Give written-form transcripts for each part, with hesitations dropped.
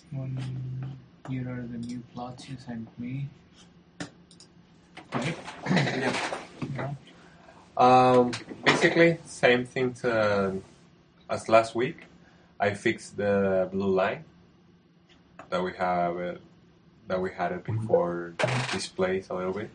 Here are the new plots you sent me. Right? Yeah. Basically, same thing as last week. I fixed the blue line that we had it before displays a little bit.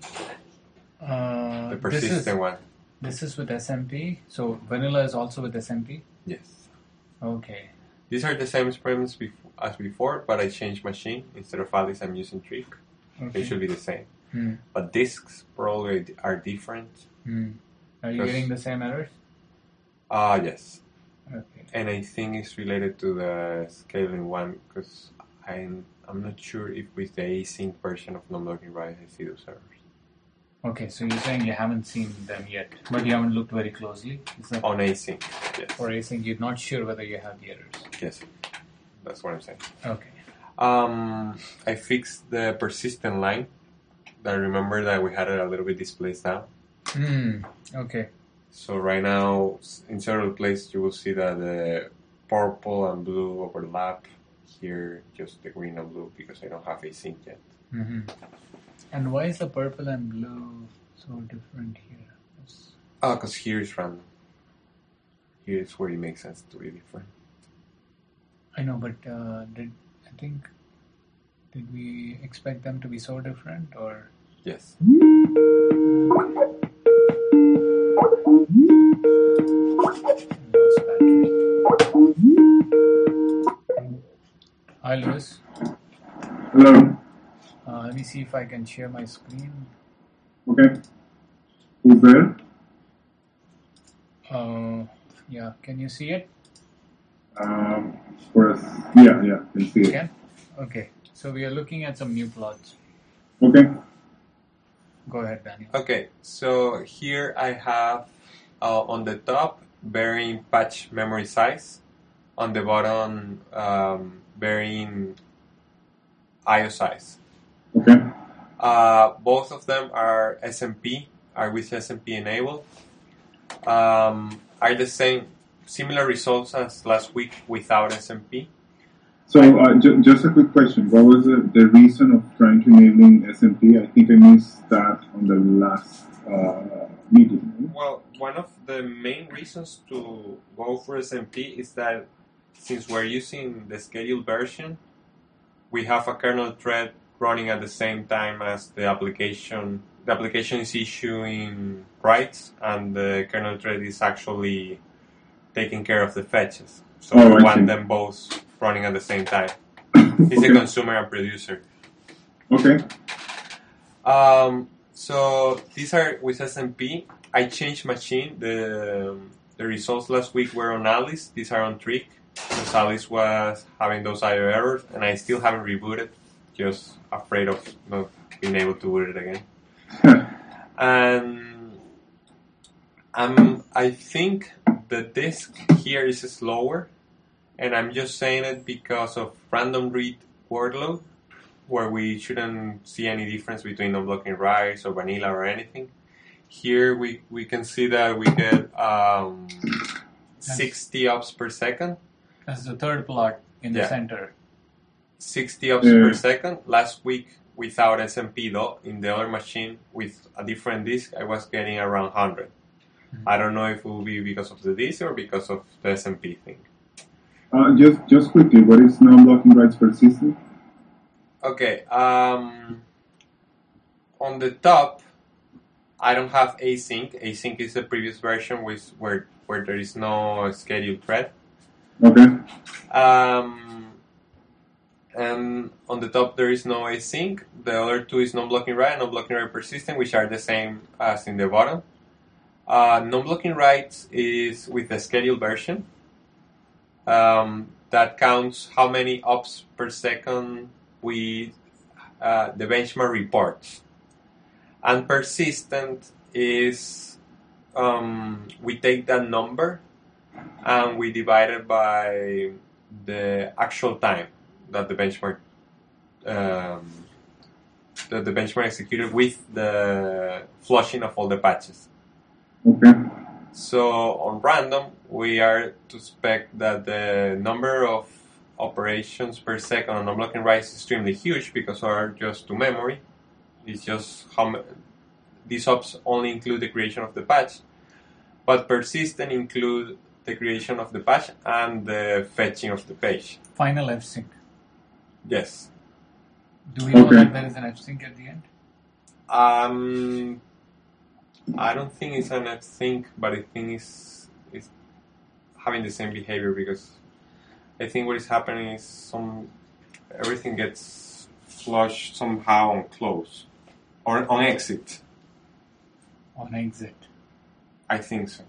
The persistent one. This is with SMP. So vanilla is also with SMP? Yes. Okay. These are the same experiments as before, but I changed machine. Instead of Alice, I'm using Trick. Okay. They should be the same. Hmm. But disks probably are different. Are you getting the same errors? Yes. Okay. And I think it's related to the scaling one because I'm not sure if with the async version of non-blocking write I see those errors. Okay, so you're saying you haven't seen them yet, but you haven't looked very closely? Is that on async, yes. For async, you're not sure whether you have the errors? Yes, that's what I'm saying. Okay. I fixed the persistent line. I remember that we had it a little bit displaced down. Okay. So right now, in several places, you will see that the purple and blue overlap. Here, just the green and blue because I don't have async yet. Mm-hmm. And why is the purple and blue so different here? Because here is random. Here is where it makes sense to be different. I know, but did we expect them to be so different, or? Yes. Hi, Louis. Hello. Let me see if I can share my screen. Okay. Who's there? Yeah. Can you see it? For us. Yeah, can see it. Can? Okay. So we are looking at some new plots. Okay. Go ahead, Daniel. Okay. So here I have on the top varying patch memory size. On the bottom varying IO size. Okay. Both of them are SMP, are with SMP enabled. Are the same, similar results as last week without SMP. So just a quick question. What was the reason of trying to enabling SMP? I think I missed that on the last meeting. Well, one of the main reasons to go for SMP is that since we're using the scheduled version, we have a kernel thread running at the same time as the application. The application is issuing writes, and the kernel thread is actually taking care of the fetches. So we want them both running at the same time. It's a consumer and producer. Okay. So these are with SMP. I changed machine. The results last week were on Alice. These are on Trick. Because Alice was having those IO errors, and I still haven't rebooted. Just afraid of not being able to boot it again. And I think the disk here is slower, and I'm just saying it because of random read workload, where we shouldn't see any difference between non-blocking writes or vanilla or anything. Here we can see that we get 60 ops per second. That's the third plot in the center. 60 ops per second. Last week, without SMP though, in the other machine with a different disk, I was getting around 100. Mm-hmm. I don't know if it will be because of the disk or because of the SMP thing. Just quickly, what is non-blocking writes persistent? Okay. On the top, I don't have async. Async is the previous version where there is no scheduled thread. Okay. And on the top there is no async. The other two is non-blocking write and non-blocking write persistent, which are the same as in the bottom. Non-blocking write is with the scheduled version. That counts how many ops per second the benchmark reports. And persistent is we take that number and we divide it by the actual time that the benchmark executed with the flushing of all the patches. Okay. So on random, we are to expect that the number of operations per second on unblocking write is extremely huge because are just to memory. It's just these ops only include the creation of the patch, but persistent include the creation of the patch and the fetching of the page. Final fsync. Yes. Do we know Okay. that there is an fsync at the end? I don't think it's an fsync, but I think it's having the same behavior because I think what is happening is everything gets flushed somehow on close or on exit. On exit. I think so.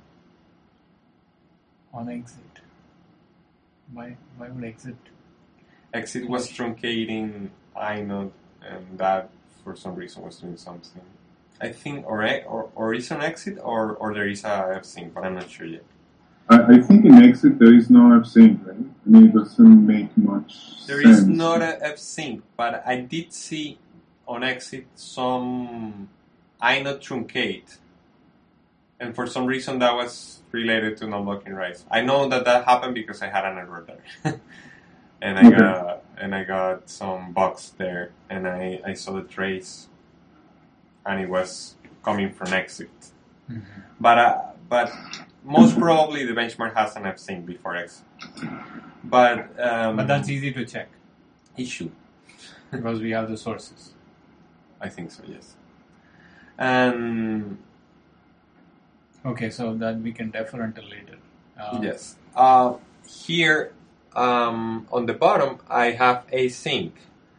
On exit. Why would exit? Exit was truncating inode, and that for some reason was doing something. I think or is an exit or there is a fsync, but I'm not sure yet. I think in exit there is no fsync, right? I mean, it doesn't make much There sense. is not a fsync, but I did see on exit some inode truncate, and for some reason that was related to non-blocking writes. I know that happened because I had an error there, and I got some bugs there, and I saw the trace, and it was coming from exit. Mm-hmm. But most probably the benchmark has an fsync before exit. But that's easy to check it should. because we have the sources. I think so, yes. And Okay, so that we can defer until later. yes. Here on the bottom, I have async.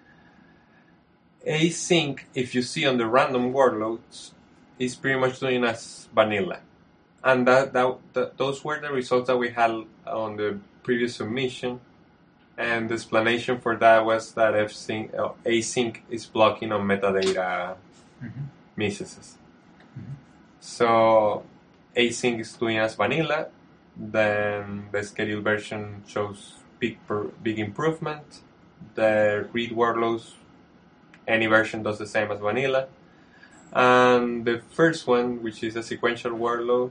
Async, if you see on the random workloads, is pretty much doing as vanilla. And those were the results that we had on the previous submission. And the explanation for that was that async is blocking on metadata misses. Mm-hmm. So async is doing as vanilla. Then the scheduled version shows big improvement. The read workloads, any version does the same as vanilla. And the first one, which is a sequential workload,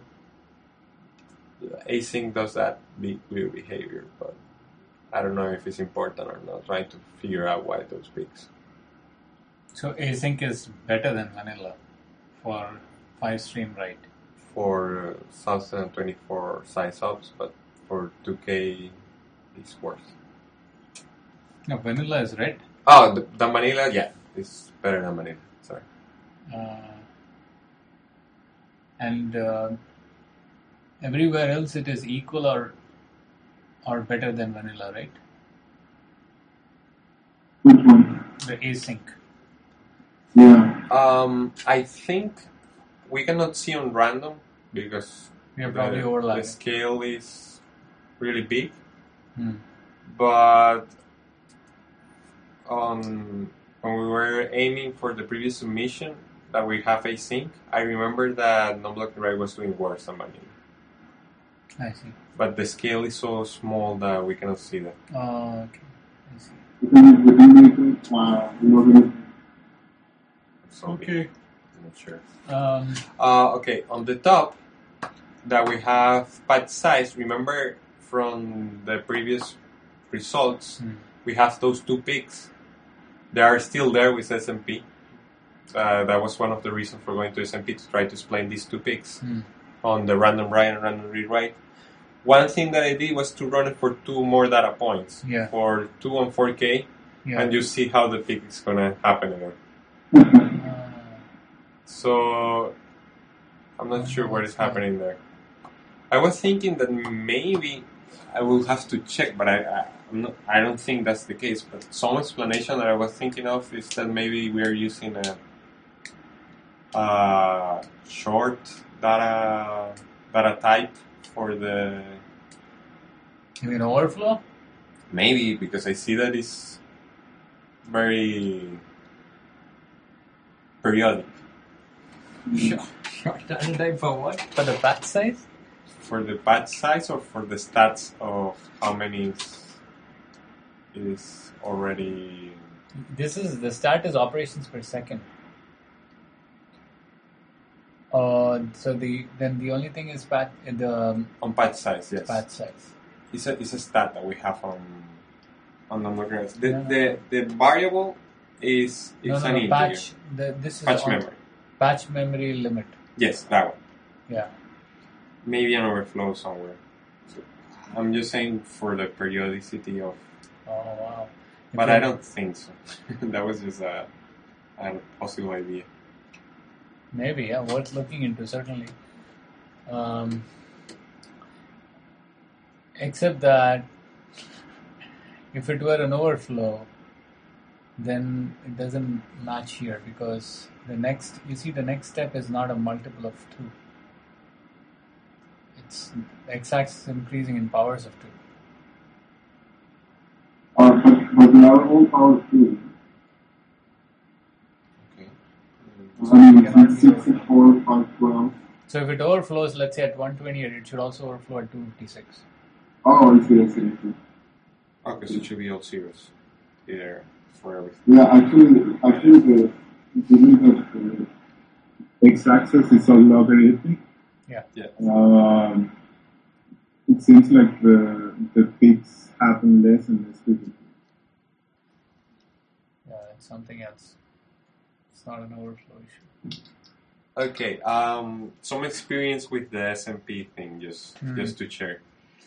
async does that weird behavior, but I don't know if it's important or not. Trying to figure out why those peaks. So async is better than vanilla for 5-stream write. For 1024 size ops, but for 2K it's worse. No, vanilla is red. Oh, the vanilla, yeah, it's better than vanilla. Sorry. And everywhere else it is equal or better than vanilla, right? Which one? The async. Yeah. I think we cannot see on random because We are probably the overlapping. scale is really big. Hmm. But when we were aiming for the previous submission that we have async, I remember that non-blocking write was doing worse than vanilla. I see. But the scale is so small that we cannot see that. Oh, okay. I see. So Okay. I'm not sure. Okay, on the top that we have patch size. Remember from the previous results, we have those two peaks. They are still there with SMP. That was one of the reasons for going to SMP to try to explain these two peaks on the random write and random read write. One thing that I did was to run it for 2 more data points, for 2 and 4K, and you see how the peak is going to happen again. So I'm not sure what is happening there. I was thinking that maybe I will have to check, but I don't think that's the case. But some explanation that I was thinking of is that maybe we are using a short data type for the... You mean overflow? Maybe, because I see that it's very periodic. Short data type for what? For the patch size? For the patch size or for the stats of how many is already... The stat is operations per second. So the only thing is on patch size, yes. Patch size. It's a stat that we have on on non-blocking writes. No. The variable is it's an integer. patch. This is Patch on memory. patch memory limit. Yes, that one. Yeah. Maybe an overflow somewhere. So I'm just saying for the periodicity of. Oh wow. But I don't think so. That was just a possible idea. Maybe, yeah, worth looking into, certainly. Except that if it were an overflow, then it doesn't match here because the next step is not a multiple of 2. It's x-axis increasing in powers of 2. But they are all power 2. Okay. I mean, it's 64, 5, 12. So if it overflows, let's say at 128, it should also overflow at 256. Oh, I see. Okay, so it should be all zeros here for everything. Yeah, actually, the x-axis is all logarithmic. Yeah. It seems like the peaks happen less and less frequently. Yeah, it's something else. It's not an overflow issue. Okay, some experience with the SMP thing, just to share.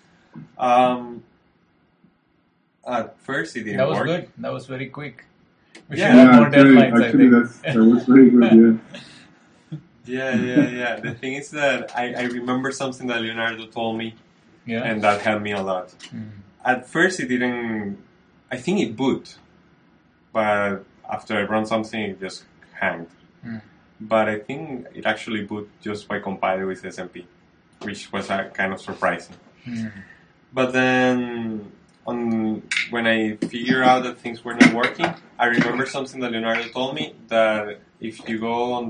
At first, it didn't That was work. good. That was very quick. We Yeah. should have more deadlines, I actually, think. that was very good. Yeah. Yeah. The thing is that I remember something that Leonardo told me, Yeah. and that helped me a lot. At first, it didn't. I think it boot, but after I run something, it just hanged. But I think it actually boot just by compiling with SMP, which was kind of surprising. But then, when I figured out that things were not working, I remember something that Leonardo told me, that if you go on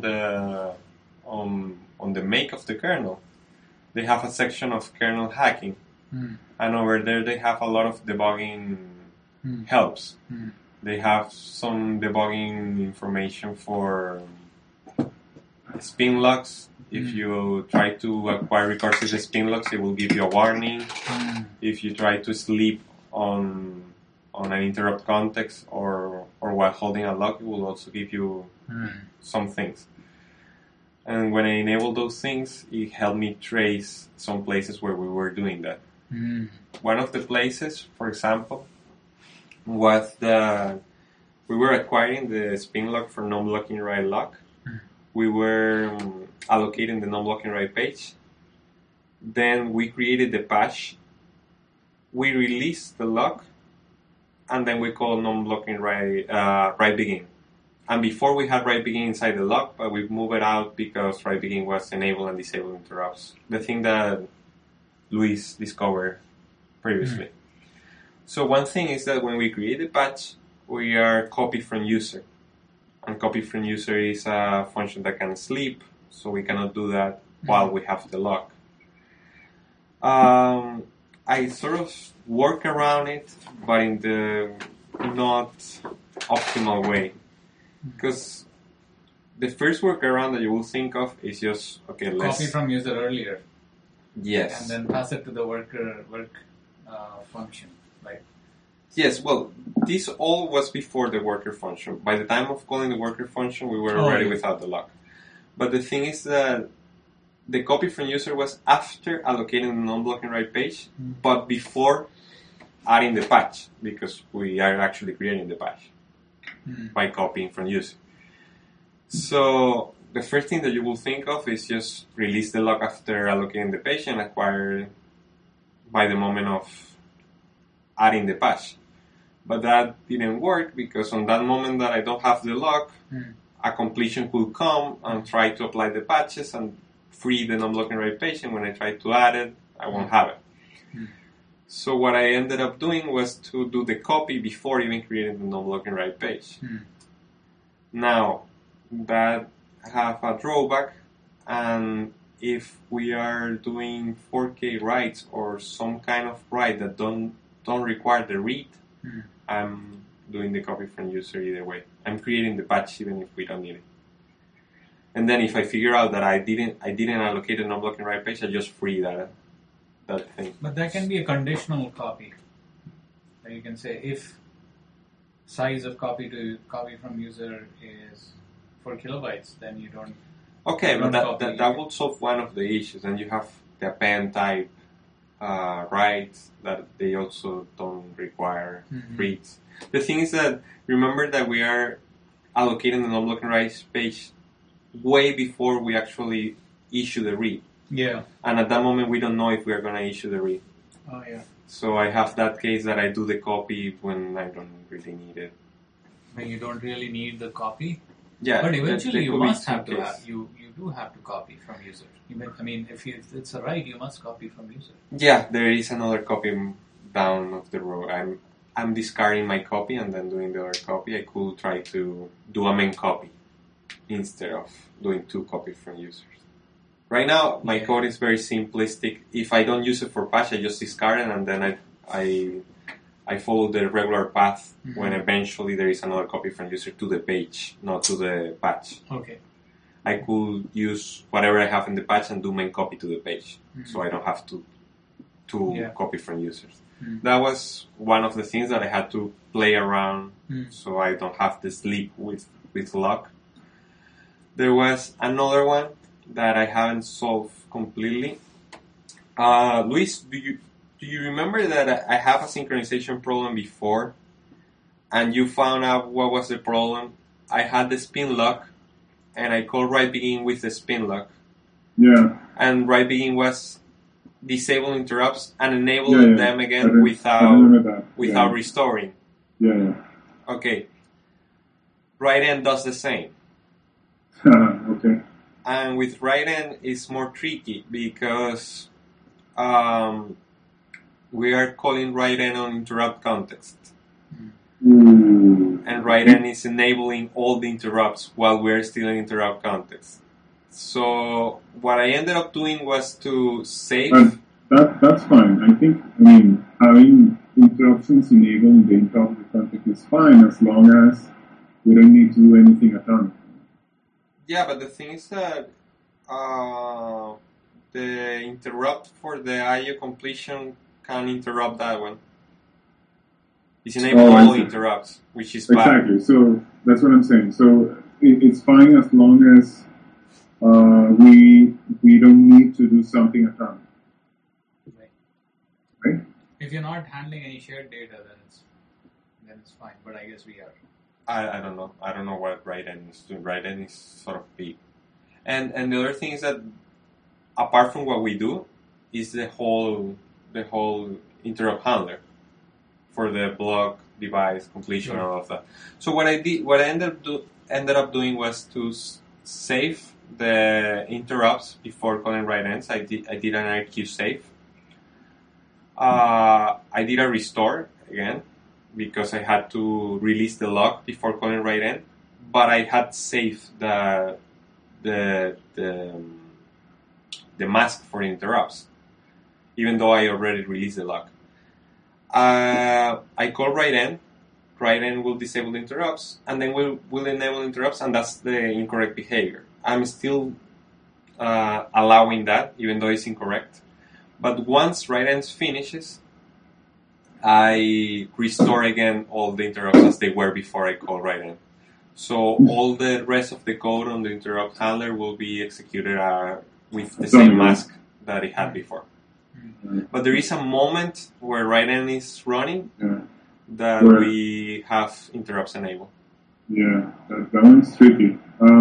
the make of the kernel, they have a section of kernel hacking, and over there they have a lot of debugging helps. They have some debugging information for spin locks. If you try to acquire recursive spin locks, it will give you a warning. If you try to sleep on an interrupt context or while holding a lock, it will also give you some things. And when I enabled those things, it helped me trace some places where we were doing that. One of the places, for example, was that we were acquiring the spin lock for non-blocking write lock. We were allocating the non-blocking write page. Then we created the patch. We released the lock, and then we call non-blocking write begin. And before we had write begin inside the lock, but we moved it out because write begin was enable and disable interrupts. The thing that Luis discovered previously. So one thing is that when we create the patch, we are copy from user. And copy from user is a function that can sleep, so we cannot do that while we have the lock. I sort of work around it, but in the not optimal way. Because the first workaround that you will think of is just, okay, let's... Copy from user earlier. Yes. And then pass it to the work function, right? Yes, well, this all was before the worker function. By the time of calling the worker function, we were already without the lock. But the thing is that the copy from user was after allocating the non-blocking write page, but before adding the patch, because we are actually creating the patch by copying from user. So the first thing that you will think of is just release the lock after allocating the page and acquire by the moment of adding the patch. But that didn't work because on that moment that I don't have the lock, a completion could come and try to apply the patches and free the non-blocking write page, and when I try to add it, I won't have it. So what I ended up doing was to do the copy before even creating the non-blocking write page. Now, that have a drawback, and if we are doing 4K writes or some kind of write that don't require the read, I'm doing the copy from user either way. I'm creating the patch even if we don't need it. And then if I figure out that I didn't allocate a non-blocking write page, I just free that thing. But that can be a conditional copy. You can say if size of copy from user is 4 kilobytes, then you don't. Okay, Don't but copy. that would solve one of the issues, and you have the append type rights that they also don't require reads. The thing is that remember that we are allocating the non-blocking rights page way before we actually issue the read. Yeah. And at that moment, we don't know if we are going to issue the read. Oh, yeah. So I have that case that I do the copy when I don't really need it. When you don't really need the copy? Yeah. But eventually you must have to case. you do have to copy from user. I mean, if it's a write, you must copy from user. Yeah, there is another copy down of the row. I'm discarding my copy and then doing the other copy. I could try to do a main copy instead of doing 2 copies from users. Right now, my code is very simplistic. If I don't use it for patch, I just discard it and then I follow the regular path when eventually there is another copy from user to the page, not to the patch. Okay. I could use whatever I have in the patch and do main copy to the page, so I don't have to copy from users. That was one of the things that I had to play around, so I don't have to sleep with lock. There was another one that I haven't solved completely. Luis, do you remember that I have a synchronization problem before, and you found out what was the problem? I had the spin lock, and I called write begin with the spin lock. Yeah. And write begin was disable interrupts and enable them again without restoring. Yeah. Okay. Write end does the same. Okay. And with write end it's more tricky because we are calling write end on interrupt context. Ooh. And write end is enabling all the interrupts while we're still in interrupt context. So what I ended up doing was to save. That's fine. I think, having interruptions enabled in the interrupt context is fine as long as we don't need to do anything at all. Yeah, but the thing is that the interrupt for the IO completion can interrupt that one. It's enable all interrupts, which is bad. Exactly. So that's what I'm saying. So it's fine as long as we don't need to do something at all. Right? If you're not handling any shared data, then it's fine. But I guess we are. I don't know. I don't know what write end is doing. Write end is sort of big. And the other thing is that apart from what we do, is the whole interrupt handler for the block device completion and all of that. So what I ended up doing was to save the interrupts before calling write ends. I did an IRQ save. I did a restore again because I had to release the lock before calling write end, but I had saved the mask for interrupts, even though I already released the lock. I call write end. Write end will disable the interrupts, and then will enable interrupts, and that's the incorrect behavior. I'm still allowing that, even though it's incorrect. But once write end finishes, I restore again all the interrupts as they were before I call write end. So all the rest of the code on the interrupt handler will be executed with the same mask that it had before. But there is a moment where write end is running that we have interrupts enabled. Yeah, that one's tricky.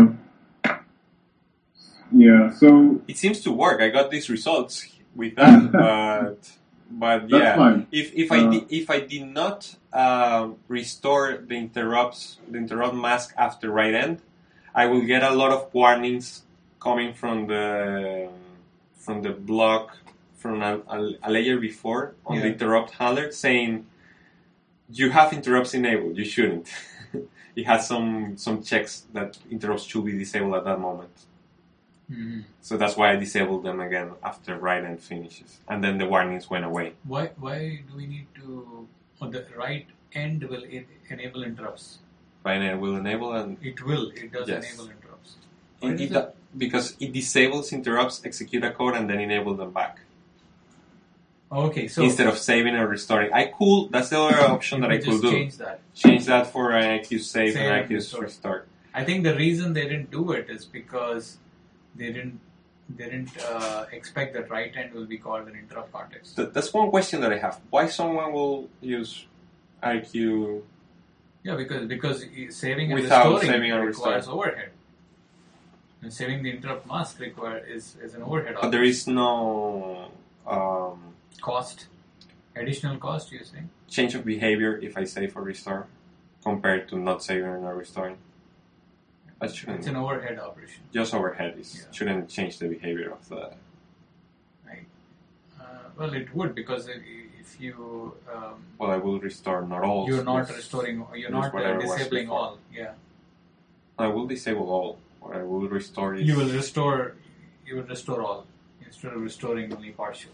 So it seems to work. I got these results with that, but yeah, fine. If I did not restore the interrupt mask after write end, I will get a lot of warnings coming from the block from a layer before on the interrupt handler saying you have interrupts enabled. You shouldn't. It has some checks that interrupts should be disabled at that moment. Mm-hmm. So that's why I disabled them again after write end finishes, and then the warnings went away. Why do we need to? The write end will enable interrupts. Write end will enable and it does enable interrupts. Because it disables interrupts, execute a code, and then enable them back. Okay, so instead of saving and restoring. That's the other option that I could just do. change That for an IQ save and IQ restore. I think the reason they didn't do it is because they didn't expect that right end will be called an interrupt context. That's one question that I have. Why someone will use IQ? Yeah, because saving and without restoring saving and requires overhead. And saving the interrupt mask is an overhead. But there is no cost, additional cost. You're saying change of behavior if I save or restore compared to not saving or restoring. It's an overhead operation. Just overhead shouldn't change the behavior of the. Right. Well, it would, because if you. Well, I will restore not all. You're not restoring. You're not disabling all. Yeah. I will disable all. What I will restore is. You will restore. You will restore all instead of restoring only partial.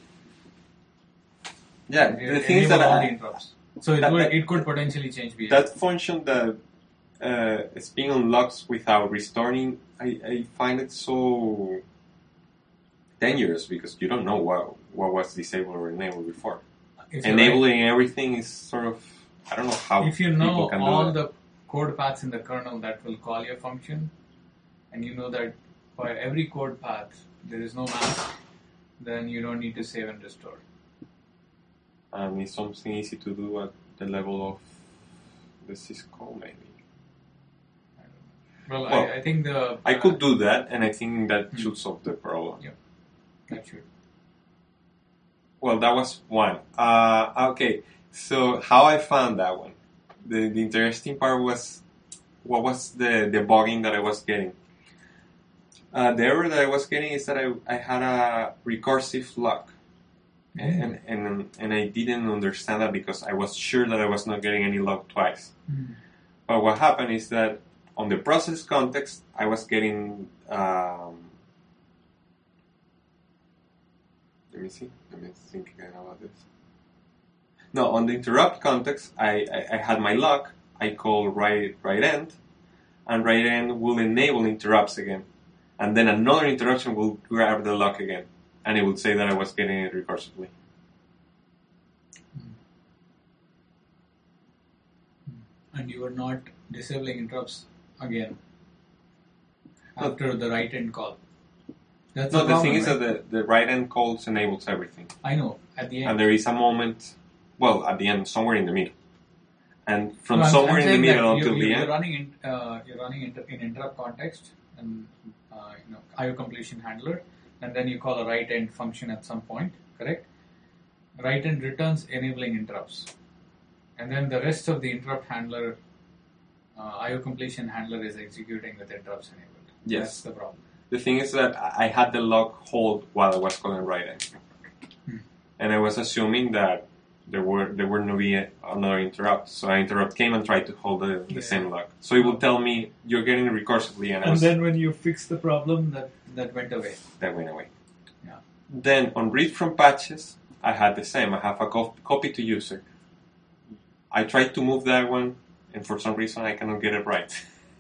Yeah, the thing is that all the interrupts. So it could potentially change behavior. That function that spin unlocks without restoring, I find it so dangerous because you don't know what was disabled or enabled before. Enabling everything is sort of, I don't know how. If you know all the code paths in the kernel that will call your function, and you know that for every code path there is no mask, then you don't need to save and restore. It's something easy to do at the level of the syscall, maybe. Well, I think I could do that, and I think that should solve the problem. Yeah, that should. Well, that was one. Okay, so how I found that one. The interesting part was what was the debugging that I was getting. The error that I was getting is that I had a recursive lock. And I didn't understand that because I was sure that I was not getting any lock twice. But what happened is that on the process context, I was getting. Let me think again about this. No, on the interrupt context, I had my lock. I call right end, and right end will enable interrupts again, and then another interruption will grab the lock again, and it would say that I was getting it recursively. And you were not disabling interrupts again after the right end call. That's no, the thing is that the right end calls enables everything. I know, at the end. And there is a moment, well, at the end, somewhere in the middle. And from somewhere in the middle until the end. You're running in interrupt context and IO completion handler, and then you call a right end function at some point, correct? Right end returns enabling interrupts. And then the rest of the interrupt handler, IO completion handler, is executing with interrupts enabled. Yes. That's the problem. The thing is that I had the lock hold while I was calling right end. And I was assuming that there were no be another interrupt. So an interrupt came and tried to hold the same lock. So it would tell me, you're getting it recursively. And then when you fix the problem, that went away. That went away. Yeah. Then on read from patches, I had the same. I have a copy to user. I tried to move that one, and for some reason I cannot get it right.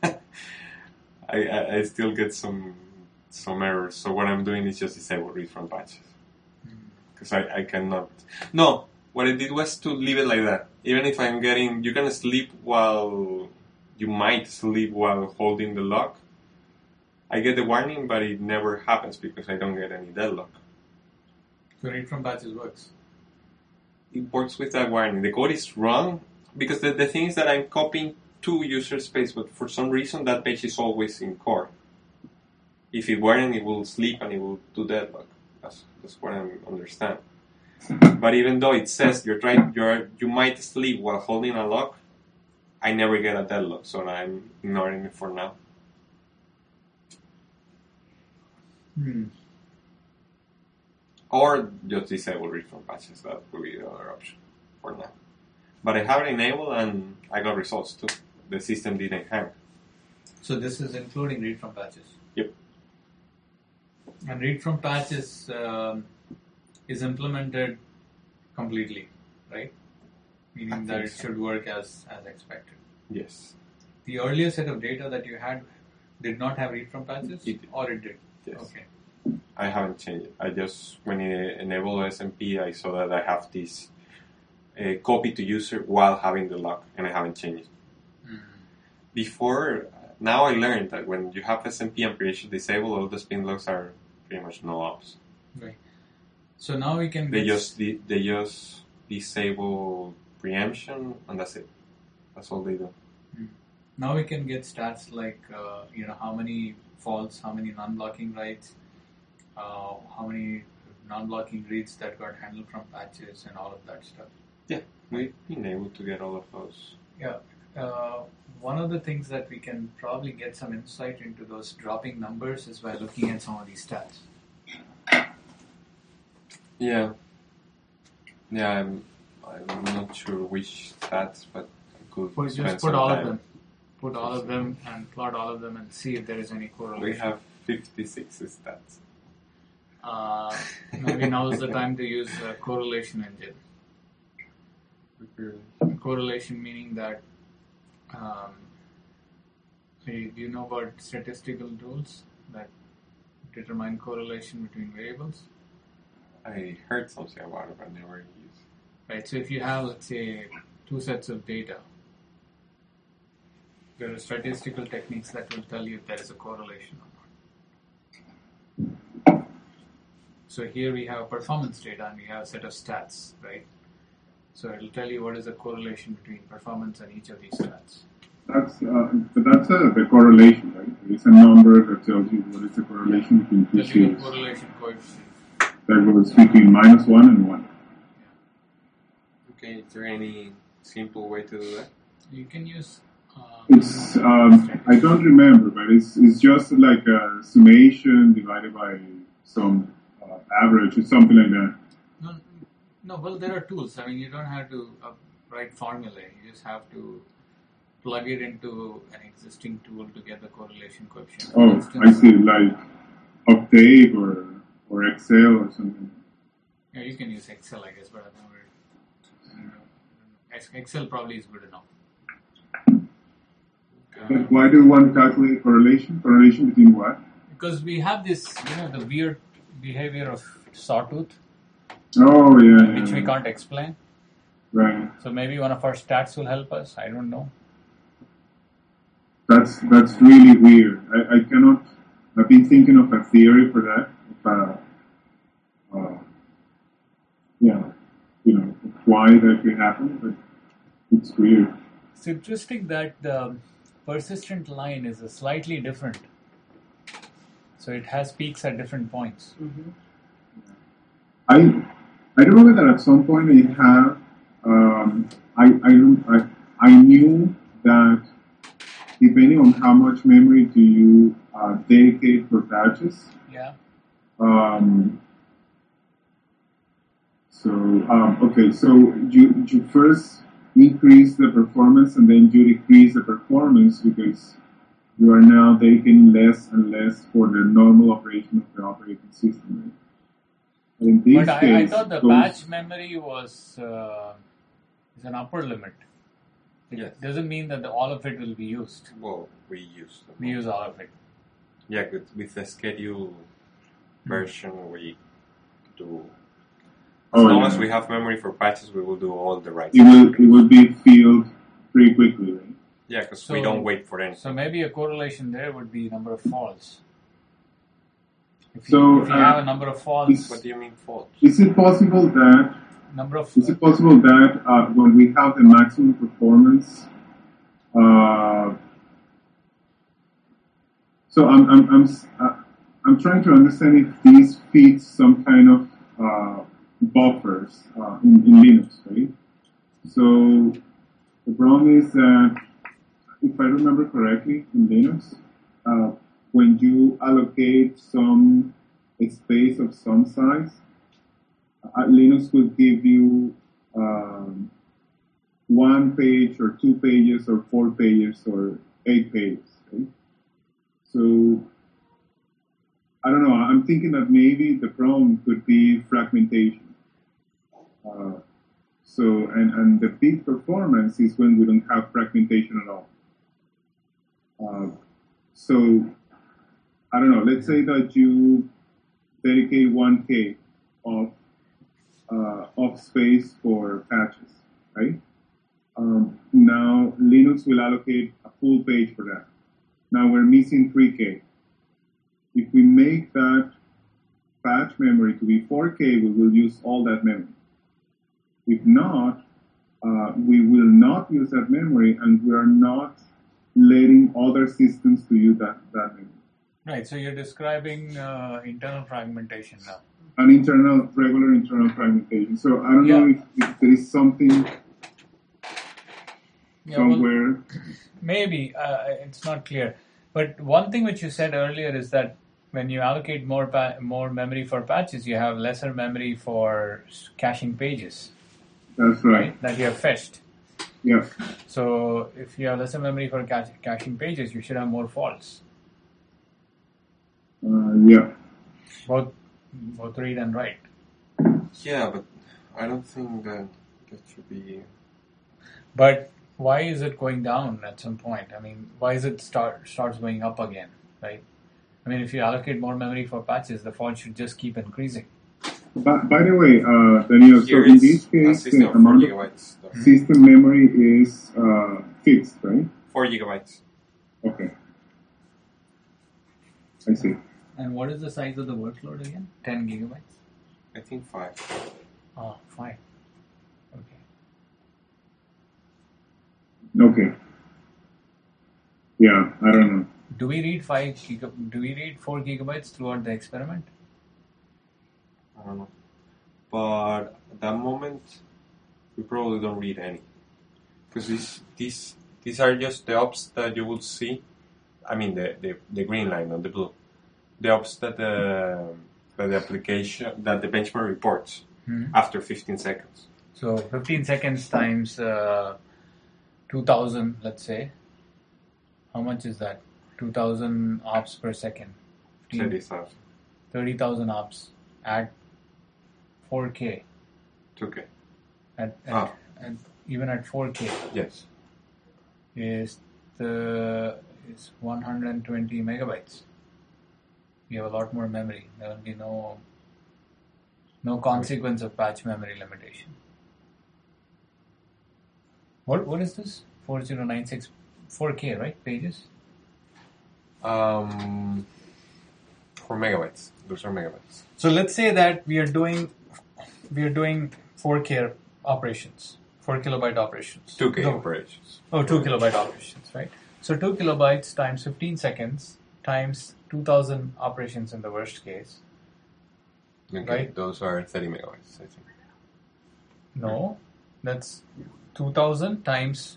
I still get some errors. So what I'm doing is just disable read from patches. Because I cannot. No, what I did was to leave it like that. Even if I'm getting, you might sleep while holding the lock. I get the warning, but it never happens because I don't get any deadlock. So read from patches works. It works with that warning. The code is wrong because the thing is that I'm copying to user space, but for some reason that page is always in core. If it weren't, it will sleep and it will do deadlock. That's what I understand. But even though it says you might sleep while holding a lock, I never get a deadlock, so I'm ignoring it for now. Or just disable read from patches. That would be the other option for now. But I have it enabled and I got results too. The system didn't hang. So this is including read from patches? Yep. And read from patches is implemented completely, right? Meaning that it should work as expected. Yes. The earlier set of data that you had did not have read from patches? It did. Or it did? Yes. Okay. I haven't changed it. I just, when I enable SMP, I saw that I have this copy to user while having the lock, and I haven't changed it. Before, now I learned that when you have SMP and prehesion disabled, all the spin locks are pretty much no ops. Right. So now we can They just disable preemption, and that's it. That's all they do. Now we can get stats like how many faults, how many non-blocking writes, how many non-blocking reads that got handled from patches, and all of that stuff. Yeah, we've been able to get all of those. Yeah. One of the things that we can probably get some insight into those dropping numbers is by looking at some of these stats. Yeah. Yeah, I'm not sure which stats, but I could Just spend put some all time. of them. Put all of them and plot all of them and see if there is any correlation. We have 56 stats. Maybe now is the time to use a correlation engine. Correlation meaning that do you know about statistical tools that determine correlation between variables? I heard something about it, but never used. Right. So if you have, let's say, two sets of data, there are statistical techniques that will tell you if there is a correlation or not. So here we have performance data and we have a set of stats, right? So it will tell you what is the correlation between performance and each of these stats. That's the correlation, right? It's a number that tells you what is the correlation between two Tells you the series. correlation coefficient. That goes between -1 and 1. Okay, is there any simple way to do that? You can use. It's I don't remember, but it's just like a summation divided by some average or something like that. No. Well, there are tools. I mean, you don't have to write formulae. You just have to plug it into an existing tool to get the correlation coefficient. For Oh, instance, I see, like Octave or Excel or something. Yeah, you can use Excel, I guess, but I've never. Excel probably is good enough. But why do you want to calculate correlation? Correlation between what? Because we have this, the weird behavior of sawtooth, Oh, yeah. which we yeah. can't explain. Right. So maybe one of our stats will help us. I don't know. That's really weird. I cannot. I've been thinking of a theory for that. Why that could happen, but it's weird. It's interesting that the persistent line is a slightly different. So it has peaks at different points. Mm-hmm. I remember that at some point I have. I knew that depending on how much memory do you dedicate for batches. Yeah. So you first increase the performance and then you decrease the performance because you are now dedicating less and less for the normal operation of the operating system. Right? In this But I case, thought the those- batch memory was is an upper limit. It Yes. doesn't mean that all of it will be used. Well, we use them. We use all of it. Yeah, with the schedule version, we do. As Oh, long yeah. as we have memory for patches, we will do all the writes. it will be filled pretty quickly, right? Yeah, because So- we don't wait for anything. So maybe a correlation there would be number of falls. If So, you have a number of falls, What do you mean fault? Is it possible that when we have the maximum performance, so I'm trying to understand if this fits some kind of buffers in Linux, right? So the problem is that if I remember correctly, in Linux, when you allocate some space of some size, Linux will give you 1 page or 2 pages or 4 pages or 8 pages. Right? So I don't know. I'm thinking that maybe the problem could be fragmentation. And the peak performance is when we don't have fragmentation at all. So I don't know. Let's say that you dedicate 1K of space for patches, right? Now Linux will allocate a full page for that. Now we're missing 3K. If we make that patch memory to be 4K, we will use all that memory. If not, we will not use that memory, and we are not letting other systems to use that memory. Right, so you're describing internal fragmentation now. Regular internal fragmentation. So I don't know if there is something somewhere. Well, maybe it's not clear. But one thing which you said earlier is that when you allocate more memory for patches, you have lesser memory for caching pages. That's right. That you have fetched. Yeah. So if you have lesser memory for caching pages, you should have more faults. Yeah. Both read and write. Yeah, but I don't think that should be. But why is it going down at some point? I mean, why is it starts going up again, right? I mean, if you allocate more memory for patches, the fault should just keep increasing. By the way, Daniel, so in this case, the amount of system memory is fixed, right? 4 gigabytes. Okay. I see. And what is the size of the workload again? 10 gigabytes? I think 5. Oh, 5. Okay. Okay. Yeah, I don't know. Do we read 4 gigabytes throughout the experiment? I don't know. But at that moment, we probably don't read any. Because these are just the ops that you will see. I mean, the green line, not the blue. The ops that the application, that the benchmark reports after 15 seconds. So 15 seconds times 2,000, let's say. How much is that? 2,000 ops per second. 30,000. 30,000 ops at 4K. 2K. And even at 4K. Yes. Is 120 megabytes. You have a lot more memory. There will be no consequence of patch memory limitation. What is this? 4096 4K, right? Pages? 4 megabytes. Those are megabytes. So let's say that we are doing 4K operations, 4 kilobyte operations. 2K operations. Oh, 2 kilobyte operations, right? So 2 kilobytes times 15 seconds times 2,000 operations in the worst case. Okay, right? Those are 30 megabytes, I think. No, that's 2,000 times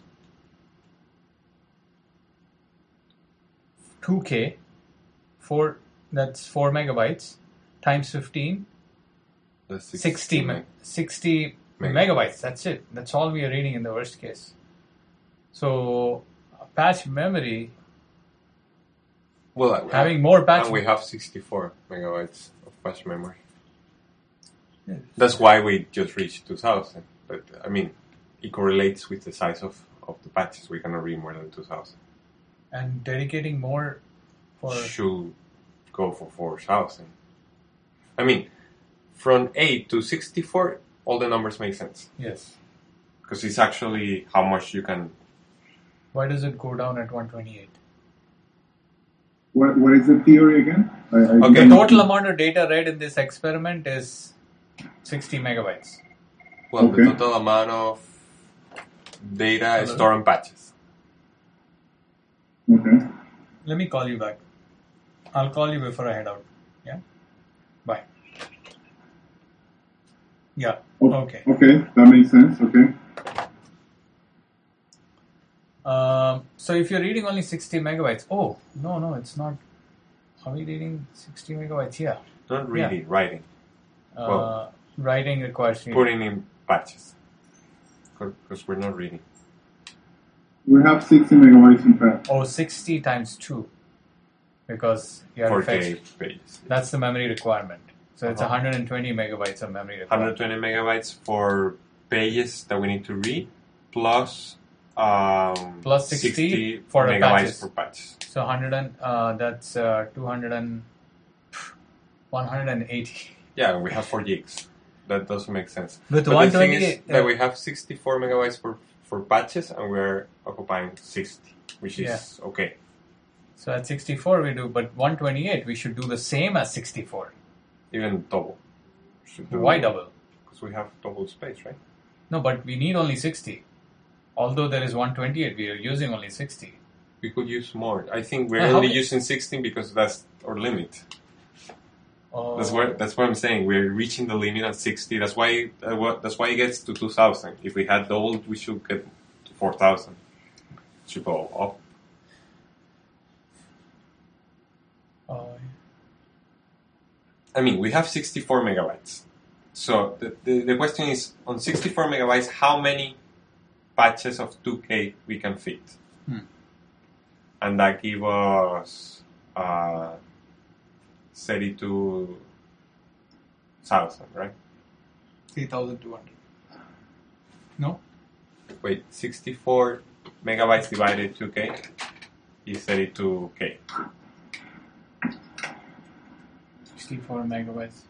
2K, that's 4 megabytes, times 15, That's 60 megabytes. That's it. That's all we are reading in the worst case. So, patch memory, having more patch and we have 64 megabytes of patch memory. Yes. That's why we just reached 2,000. But, I mean, it correlates with the size of the patches. We cannot read more than 2,000. And dedicating more for... Should go for 4,000. I mean, from 8 to 64, all the numbers make sense. Yes. Because it's actually how much you can... Why does it go down at 128? What is the theory again? The total amount of data read in this experiment is 60 megabytes. Well, the total amount of data is stored on patches. Okay. Let me call you back. I'll call you before I head out. Yeah? Bye. Yeah. Okay. Okay, that makes sense. Okay. So if you're reading only 60 megabytes, no, it's not. Are we reading 60 megabytes? Yeah. Not reading, writing. Writing requires reading. Putting in patches. Because we're not reading. We have 60 megabytes in fact. 60 times 2. Because you have 4K pages. That's the memory requirement. So it's 120 megabytes of memory requirement. 120 megabytes for pages that we need to read, plus 60 for megabytes patches. for patches. So that's 200 and 180. Yeah, we have 4 gigs. That doesn't make sense. With But the thing is 128, that we have 64 megabytes for patches, and we're occupying 60, which is okay. So at 64 we do, but 128 we should do the same as 64. Even double. Why double? Because we have double space, right? No, but we need only 60. Although there is 128, we are using only 60. We could use more. I think we're How only many- using 16 because that's our limit. Oh. That's what I'm saying. We're reaching the limit at 60. That's why it gets to 2,000. If we had doubled, we should get to 4,000. Should go up. Oh. I mean, we have 64 megabytes. So the question is, on 64 megabytes, how many patches of 2K we can fit? And that gives us 32,000, right? 3,200. No? Wait, 64 megabytes divided 2K is 32K. 64 megabytes.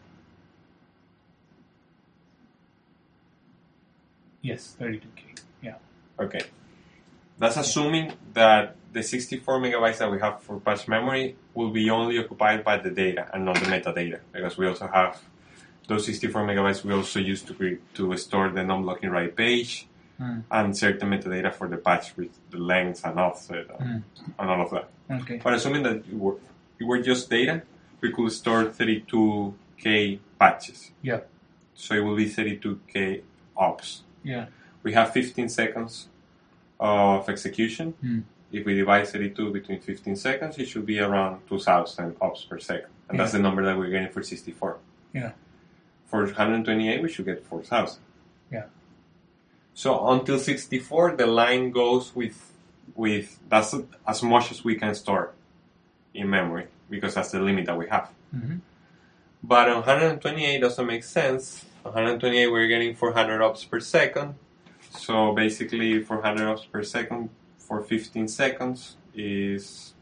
Yes, 32K. Yeah. Okay. That's assuming that the 64 megabytes that we have for patch memory will be only occupied by the data and not the metadata, because we also have those 64 megabytes we also use to store the non-blocking write page and certain metadata for the patch with the length and offset and all of that. Okay. But assuming that it were just data, we could store 32K patches. Yeah. So it will be 32K ops. Yeah. We have 15 seconds of execution. If we divide 32 between 15 seconds, it should be around 2,000 ops per second. And that's the number that we're getting for 64. Yeah. For 128, we should get 4,000. Yeah. So until 64, the line goes with that's as much as we can store in memory, because that's the limit that we have. But on 128 doesn't make sense. 128, we're getting 400 ops per second. So basically 400 ops per second for 15 seconds is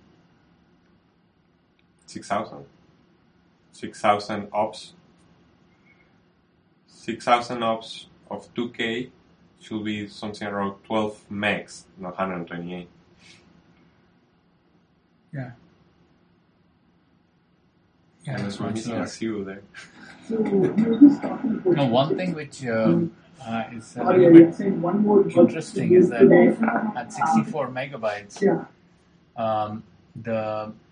6,000. 6,000 ops. 6,000 ops of 2K should be something around 12 megs, not 128. Yeah. Yeah, Unless we're much missing lower. a zero there. So you're just talking about. No, one thing which is a Oh, little yeah, bit you're saying one more interesting is that at 64 megabytes, Yeah. The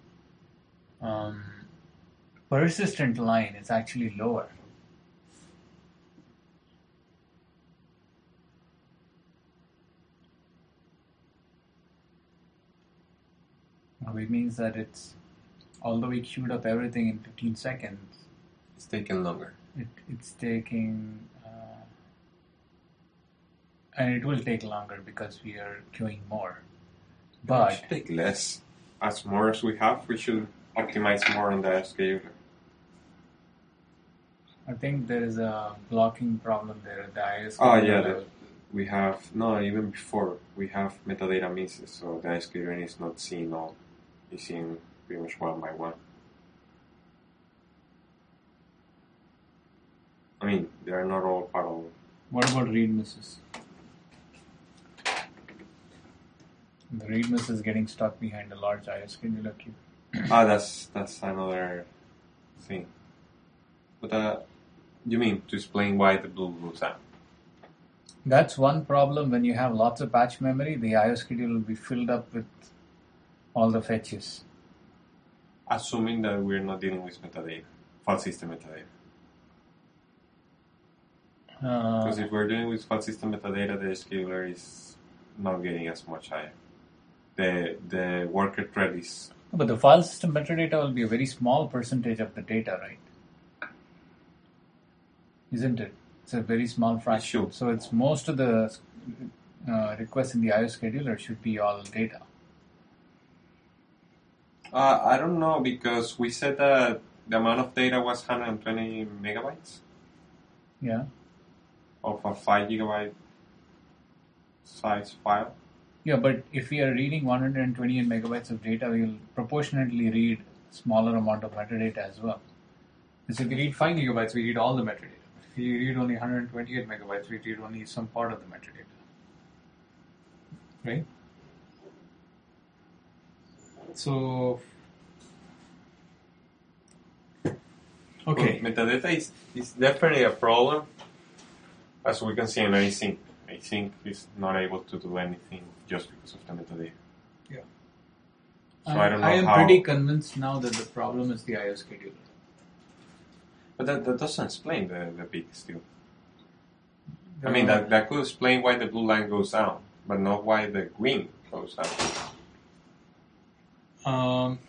persistent line is actually lower. Which means that although we queued up everything in 15 seconds, It's taking longer. it's taking, and it will take longer because we are queuing more. It But should take less. As more as we have, we should optimize more on the scheduler. I think there is a blocking problem there. The IS Oh yeah, we have even before we have metadata misses, so the scheduler is not seeing all; it's seeing pretty much one by one. I mean, they are not all parallel. What about read misses? The read miss is getting stuck behind a large IS scheduler queue. That's another thing. But you mean to explain why the blue moves out? That's one problem when you have lots of patch memory. The IO schedule will be filled up with all the fetches. Assuming that we're not dealing with metadata, file system metadata. Because if we're dealing with file system metadata, the scheduler is not getting as much IO. The worker thread is. But the file system metadata will be a very small percentage of the data, right? Isn't it? It's a very small fraction. Sure. So it's most of the requests in the IO scheduler should be all data. I don't know, because we said that the amount of data was 120 megabytes Yeah. of a 5 gigabyte size file. Yeah, but if we are reading 128 megabytes of data, we will proportionately read smaller amount of metadata as well. So if you read 5 gigabytes, we read all the metadata. If you read only 128 megabytes, we read only some part of the metadata. Right? So, okay. Well, metadata is definitely a problem, as we can see in async. Async is not able to do anything just because of the metadata. Yeah. So I don't know I am how. pretty convinced now that the problem is the I/O scheduler. But that doesn't explain the peak still. I mean, that could explain why the blue line goes down, but not why the green goes down.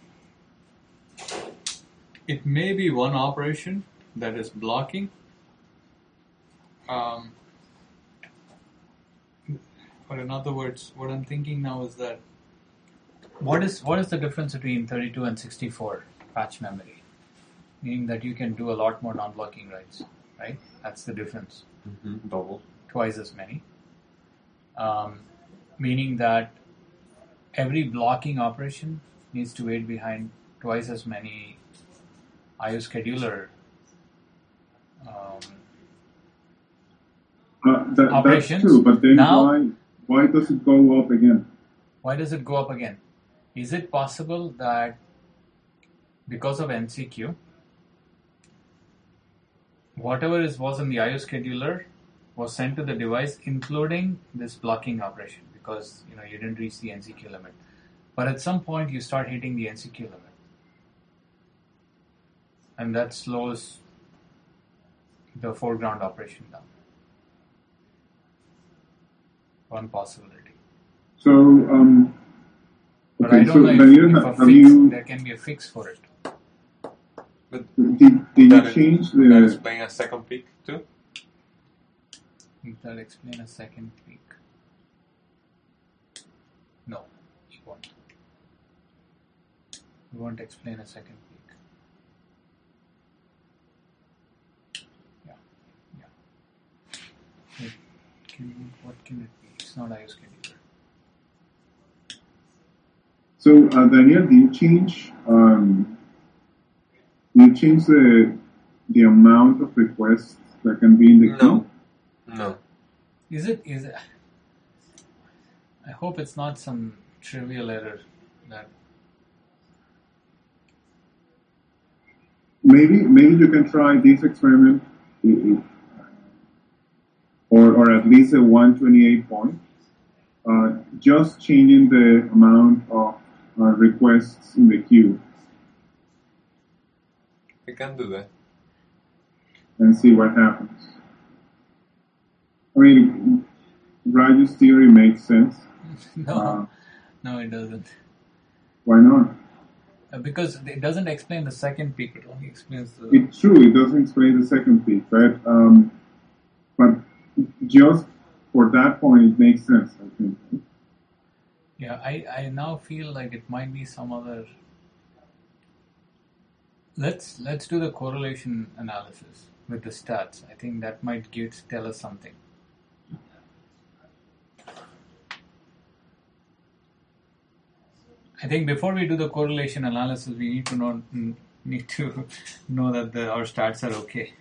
It may be one operation that is blocking. But in other words, what I'm thinking now is that what is the difference between 32 and 64 patch memory? Meaning that you can do a lot more non-blocking writes, right? That's the difference. Double. Twice as many. Meaning that every blocking operation needs to wait behind twice as many I/O scheduler That's operations. true, but then Now- why does it go up again? Why does it go up again? Is it possible that because of MCQ, whatever was in the I/O scheduler was sent to the device, including this blocking operation, because you didn't reach the NCQ limit. But at some point, you start hitting the NCQ limit, and that slows the foreground operation down. One possibility. So, But okay, I so don't know there can be a fix for it. But did you that change that the? explain a second peak too? Will that explain a second peak? No, it won't. It won't explain a second peak. Yeah. What can it be? It's not I/O scheduler. So, Daniel, do you change the amount of requests that can be in the queue? No. Is it? I hope it's not some trivial error that. Maybe you can try this experiment, or at least a 128 point. Just changing the amount of requests in the queue I can do that. and see what happens. I mean, Raju's theory makes sense. No, it doesn't. Why not? Because it doesn't explain the second peak. It only explains the. It's true, it doesn't explain the second peak, right? But just for that point, it makes sense, I think. Yeah, I now feel like it might be some other. Let's do the correlation analysis with the stats. I think that might tell us something. I think before we do the correlation analysis, we need to know that our stats are okay.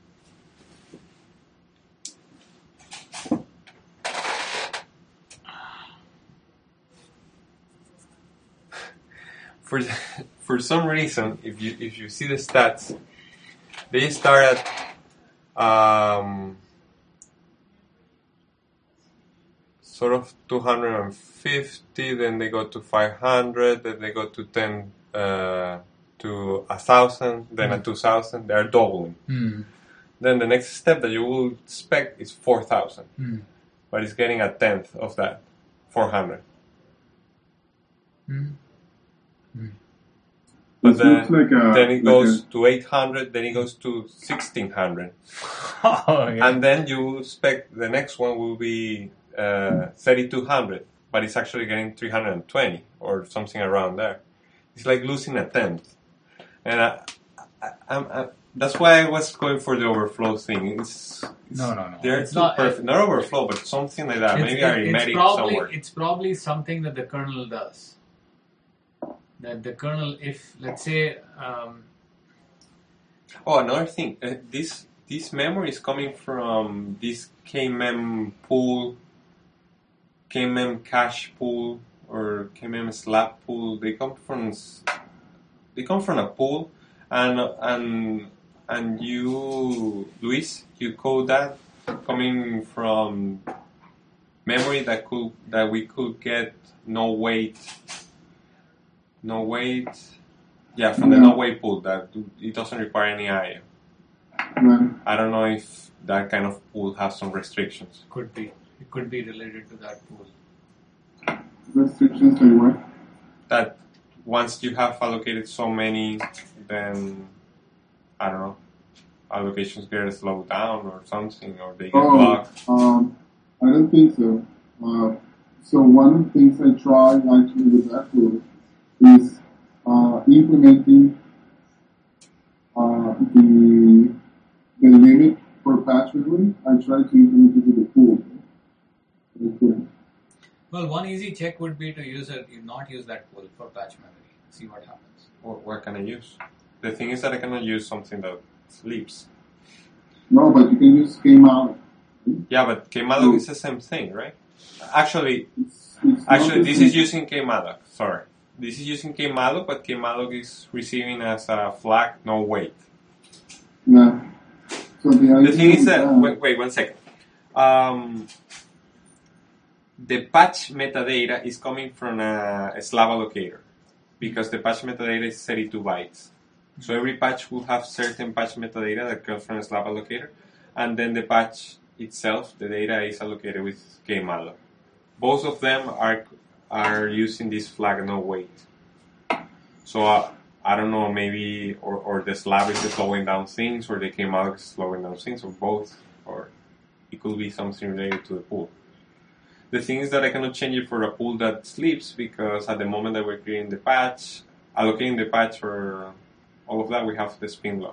For some reason, if you see the stats, they start at sort of 250, then they go to 500, then they go to 10 to 1,000, then at 2,000. They are doubling. Then the next step that you will expect is 4,000, but it's getting a tenth of that, 400. But then it goes to 800, then it goes to 1,600. Oh, yeah. And then you expect the next one will be 3,200, but it's actually getting 320 or something around there. It's like losing a tenth. And that's why I was going for the overflow thing. No. They're It's too not perfect. Not overflow, but something like that. Maybe arithmetic somewhere. It's probably something that the kernel does. That the kernel, if let's say Oh, another thing. This memory is coming from this KMEM pool, KMEM cache pool, or KMEM slab pool. They come from a pool, and you, Luis, you code that coming from memory that we could get no weight. Yeah, from the no weight pool that it doesn't require any IO. Right. I don't know if that kind of pool has some restrictions. Could be. It could be related to that pool. Restrictions to what? That once you have allocated so many, then I don't know, allocations get slowed down or something, or they get blocked. I don't think so. So one of the things I tried actually with that tool is implementing the limit for patch memory. I tried to implement it with the pool. Well, one easy check would be to not use that pool for patch memory. See what happens. What can I use? The thing is that I cannot use something that sleeps. No, but you can use kmalloc. Yeah, but kmalloc is the same thing, right? Actually, It's this is using kmalloc. Sorry. This is using kmalloc, but kmalloc is receiving as a flag no weight. Yeah. So The thing is that, wait 1 second. The patch metadata is coming from a slab allocator because the patch metadata is 32 bytes. So every patch will have certain patch metadata that comes from a slab allocator, and then the patch itself, the data is allocated with kmalloc. Both of them are using this flag no weight. So I don't know, maybe or the slab is slowing down things, or the kmalloc is slowing down things, or both, or it could be something related to the pool. The thing is that I cannot change it for a pool that sleeps because at the moment that we're creating the patch, allocating the patch for all of that, we have the spin lock.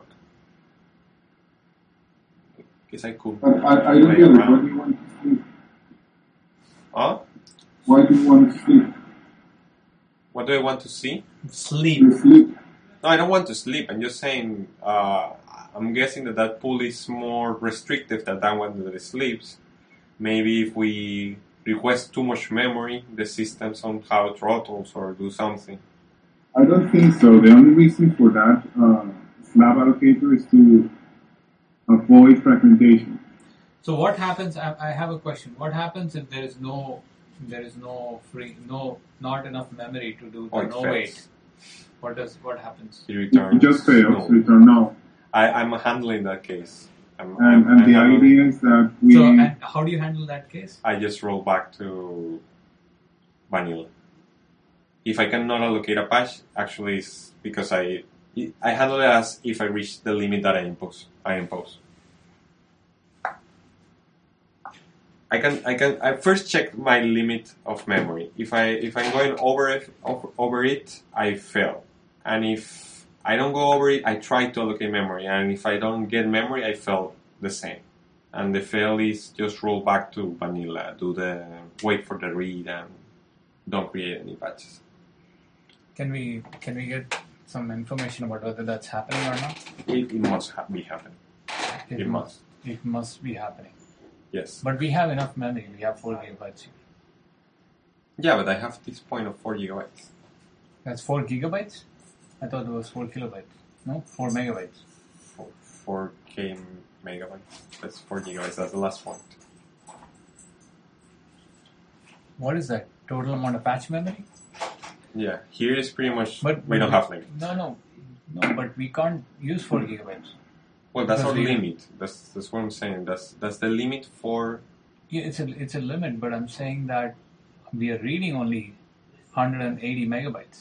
I guess I could. But I don't get it. Why do you want to sleep? Huh? Why do you want to sleep? What do I want to see? Sleep. You sleep. No, I don't want to sleep. I'm just saying, I'm guessing that pool is more restrictive than that one that sleeps. Maybe if we request too much memory, the system somehow throttles or do something. I don't think so. The only reason for that slab allocator is to avoid fragmentation. So what happens? I have a question. What happens if there is not enough memory to do the it no fails. weight? What happens? It returns. It just fails. no. Return no. I'm handling that case. And the idea is that we. So and how do you handle that case? I just roll back to vanilla. If I cannot allocate a patch, actually it's because I handle it as if I reach the limit that I impose. I first check my limit of memory. If I'm going over it, I fail. And if I don't go over it, I try to allocate memory. And if I don't get memory, I fail the same. And the fail is just roll back to vanilla, do the wait for the read, and don't create any patches. Can we get some information about whether that's happening or not? It must be happening. It must. It must be happening. Yes. But we have enough memory. We have 4 gigabytes here. Yeah, but I have this point of 4 gigabytes. That's 4 gigabytes? I thought it was 4 kilobytes. No, 4 megabytes. 4K megabytes. That's 4 gigabytes. That's the last point. What is that? Total amount of patch memory? Yeah, here is pretty much. But we don't have limit. No, but we can't use 4 gigabytes. Well, that's Because our we- limit. That's what I'm saying. That's the limit for. Yeah, it's a limit, but I'm saying that we are reading only 180 megabytes.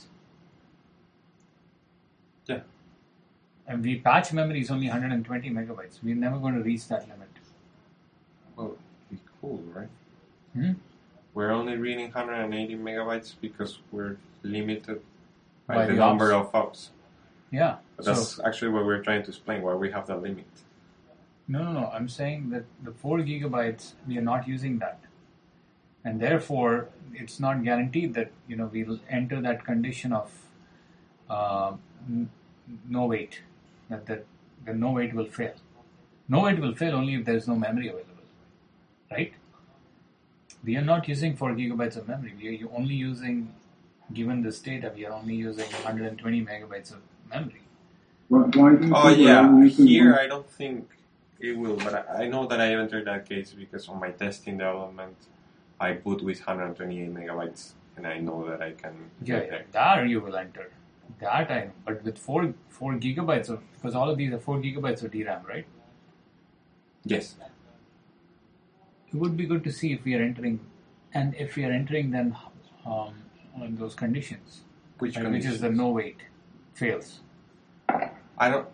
Yeah. And we patch memory is only 120 megabytes. We're never going to reach that limit. Well, be cool, right? Hmm? We're only reading 180 megabytes because we're limited by By the the number ops. of ops. Yeah. But that's actually what we're trying to explain, why we have that limit. No. I'm saying that the 4 gigabytes, we are not using that. And therefore, it's not guaranteed that, we'll enter that condition of no weight. That then no wait will fail. No wait will fail only if there is no memory available, right? We are not using 4 gigabytes of memory. We are only using, given this data, we are only using 120 megabytes of memory. Why do you think Oh we're yeah, only using here one- I don't think it will, but I know that I entered that case because on my testing development, I put with 128 megabytes, and I know that I can Yeah, get there. that you will enter. That I know. But with 4 gigabytes of, because all of these are 4 gigabytes of DRAM, right? Yes. It would be good to see if we are entering, and if we are entering, then on those conditions, Which right, which is the conditions? no wait fails. I don't.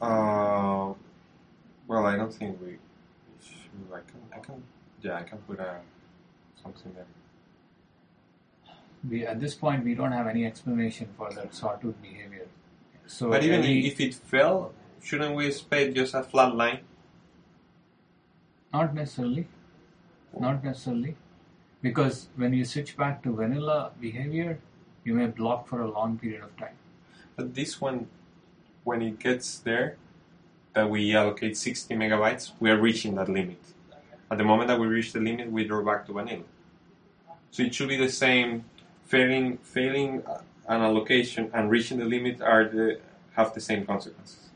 Well, I don't think we should. I can. Yeah, I can put something there. We at this point we don't have any explanation for that sawtooth behavior. So But even every- if it fell, shouldn't we expect just a flat line? not necessarily, because when you switch back to vanilla behavior, you may block for a long period of time. But this one, when it gets there, that we allocate 60 megabytes, we are reaching that limit. At the moment that we reach the limit, we draw back to vanilla. So it should be the same. Failing an allocation and reaching the limit have the same consequences.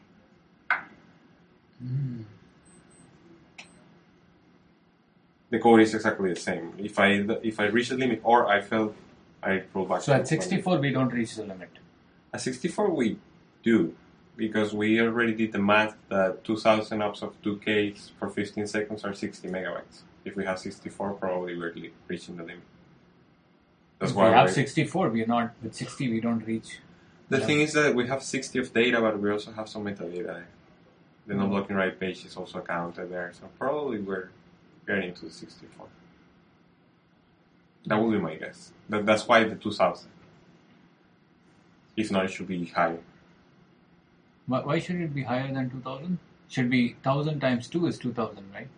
The code is exactly the same. If I reach the limit or I fail, I roll back. So to at 64 we don't reach the limit. At 64 we do, because we already did the math that 2000 ups of 2K for 15 seconds are 60 megabytes. If we have 64, probably we're reaching the limit. That's If why we have we're- 64, we are not, with 60 we don't reach. The Yeah. thing is that we have 60 of data, but we also have some metadata there. The non-blocking write page is also counted there, so probably we're getting to 64. That would be my guess. That's why the 2000. If not, it should be higher. Why should it be higher than 2000? Should be 1000 times 2 is 2000, right?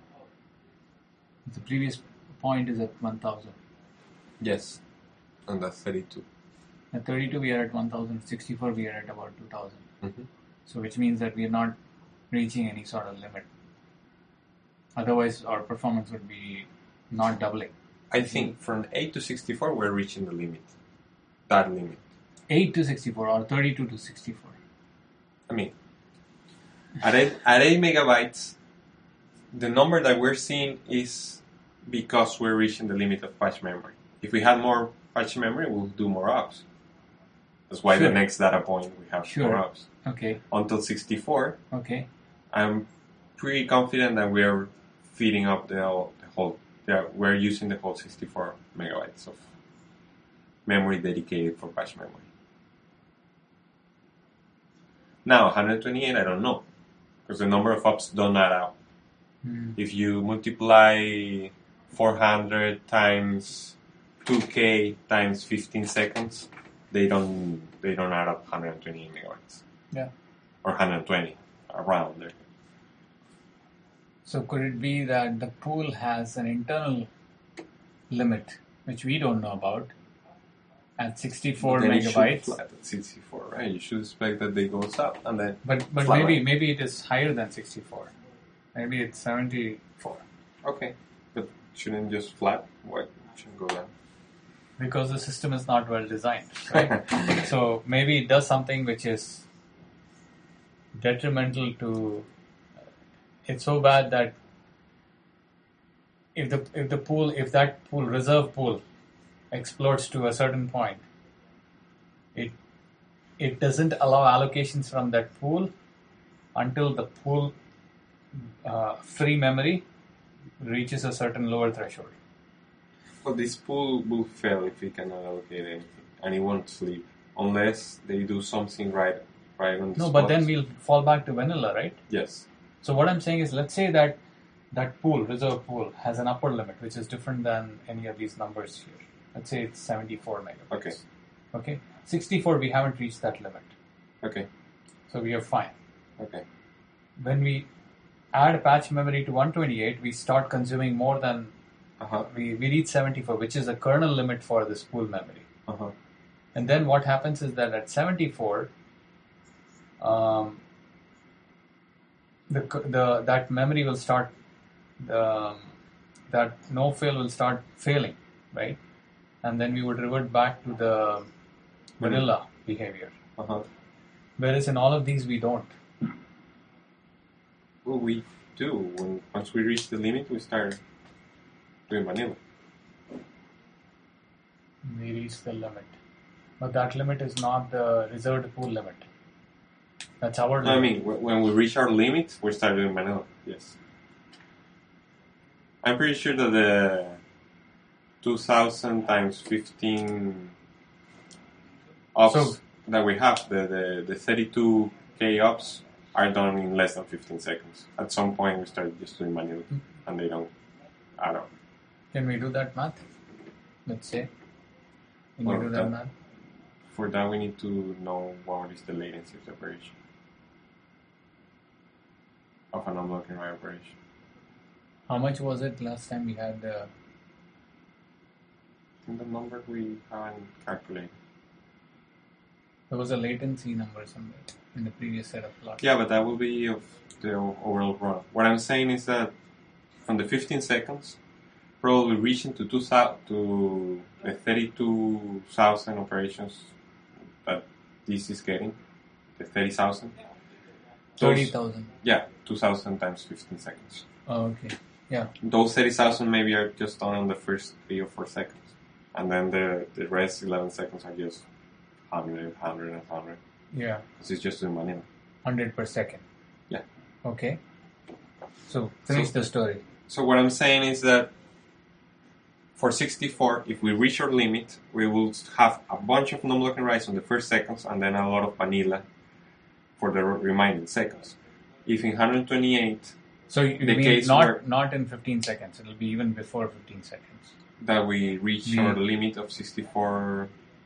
The previous point is at 1000. Yes. And that's 32. At 32 we are at 1000, 64 we are at about 2000. Mm-hmm. So which means that we are not reaching any sort of limit. Otherwise our performance would be not doubling. I think from 8 to 64, we're reaching the limit. That limit. 8 to 64 or 32 to 64. I mean, at 8 megabytes, the number that we're seeing is because we're reaching the limit of patch memory. If we had more patch memory, we'll do more ups. That's why Sure. the next data point we have Sure. more ups. Okay, Until 64, okay. I'm pretty confident that we're feeding up the whole. Yeah, we're using the whole 64 megabytes of memory dedicated for patch memory. Now, 128, I don't know, because the number of ups don't add up. If you multiply 400 times 2K times 15 seconds, they don't add up 128 megabytes. Yeah. Or 120, around there. So could it be that the pool has an internal limit which we don't know about at 64 Then it should megabytes? flat at 64, right? You should expect that they goes up and then But flat maybe it is higher than 64. Maybe it's 74 okay, but shouldn't just flat? Why shouldn't go down? because the system is not well designed, right? So maybe it does something which is detrimental to. It's so bad that if that pool reserve pool explodes to a certain point, it doesn't allow allocations from that pool until the pool free memory reaches a certain lower threshold. But this pool will fail if we cannot allocate anything, and it won't sleep unless they do something right on the No, spot. but then we'll fall back to vanilla, right? Yes. So what I'm saying is, let's say that pool, reserve pool, has an upper limit which is different than any of these numbers here. Let's say it's 74 megabytes. Okay. Okay. 64, we haven't reached that limit, Okay. so we are fine. Okay. When we add patch memory to 128, we start consuming more than we reach 74, which is a kernel limit for this pool memory. And then what happens is that at 74, that memory will start, that no fail will start failing, right? And then we would revert back to the vanilla behavior. Uh-huh. Whereas in all of these we don't. Well, we do. Once we reach the limit, we start doing vanilla. We reach the limit, but that limit is not the reserved pool limit. That's our No, I limit. mean, when we reach our limit, we start doing vanilla. Yes. I'm pretty sure that the 2000 times 15 ops So- that we have, the 32K ops, are done in less than 15 seconds. At some point, we start just doing manual, and they don't add up. Can we do that math? Let's say. Can Well, you do that that- math? For that, we need to know what is the latency of the operation of an unblocking write operation. How much was it last time we had? I think the number we haven't calculated. There was a latency number somewhere in the previous set of plots. Yeah, but that will be of the overall run. What I'm saying is that from the 15 seconds, probably reaching to 2000 to the 32,000 operations that this is getting, the 30,000. 30,000. Yeah, 2,000 times 15 seconds. Oh, okay. Yeah. Those 30,000 maybe are just done on the first 3 or 4 seconds. And then the rest 11 seconds are just 100, 100, and 100. Yeah. Because it's just doing vanilla. 100 per second. Yeah. Okay. So finish So- the story. So what I'm saying is that for 64, if we reach our limit, we will have a bunch of non-blocking writes on the first seconds and then a lot of vanilla for the remaining seconds. If in 128 So you The mean case where- not in 15 seconds. It'll be even before 15 seconds. that we reach Yeah. our limit of 64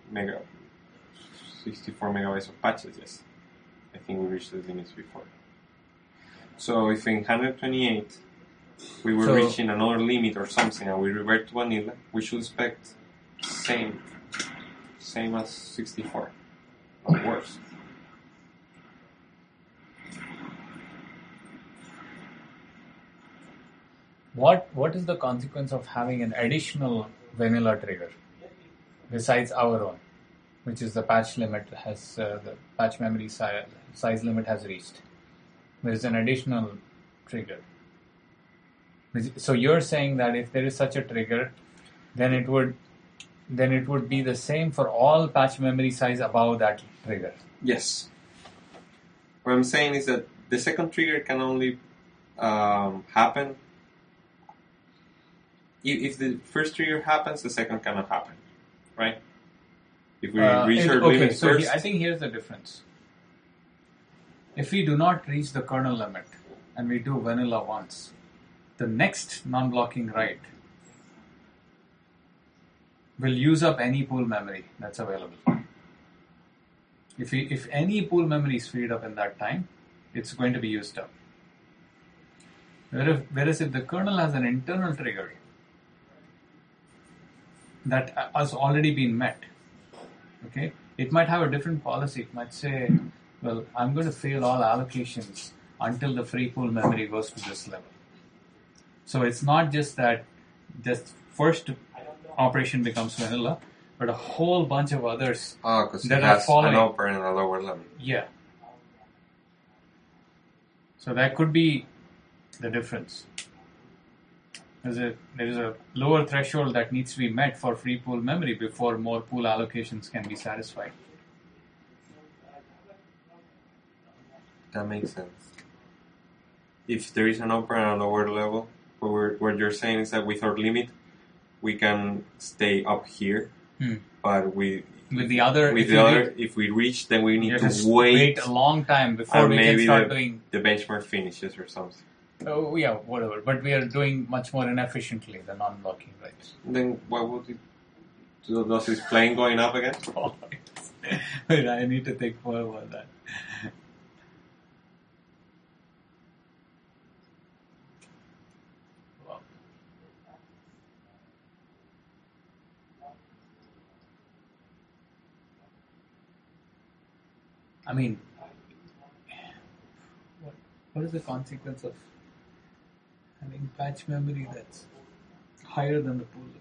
megabytes of patches, yes. I think we reached the limits before. So if in 128 we were So- reaching another limit or something and we revert to vanilla, we should expect same as 64, or worse. What is the consequence of having an additional vanilla trigger besides our own, which is the patch limit has the patch memory size limit has reached? There is an additional trigger. So you're saying that if there is such a trigger, then it would be the same for all patch memory size above that trigger. Yes. What I'm saying is that the second trigger can only happen if the first trigger happens, the second cannot happen, right? If we reach our okay, limit so first, I think here's the difference. If we do not reach the kernel limit and we do vanilla once, the next non-blocking write will use up any pool memory that's available. If any pool memory is freed up in that time, it's going to be used up. Whereas if the kernel has an internal trigger that has already been met, okay, it might have a different policy. It might say, well, I'm going to fail all allocations until the free pool memory goes to this level. So it's not just that just first operation becomes vanilla, but a whole bunch of others. because it that are has following. an upper and a lower limit. Yeah. So that could be the difference. There is a lower threshold that needs to be met for free pool memory before more pool allocations can be satisfied. That makes sense. If there is an upper and a lower level, what you're saying is that with our limit, we can stay up here, but With the other, if we reach, then we you need have to to wait a long time before and we can maybe start doing. the benchmark finishes or something. Oh yeah, whatever. But we are doing much more inefficiently the non-blocking writes. Then what would it? Does his plane going up again? Wait, I need to think more about that. Wow. I mean, What is the consequence of having patch memory that's higher than the pool limit?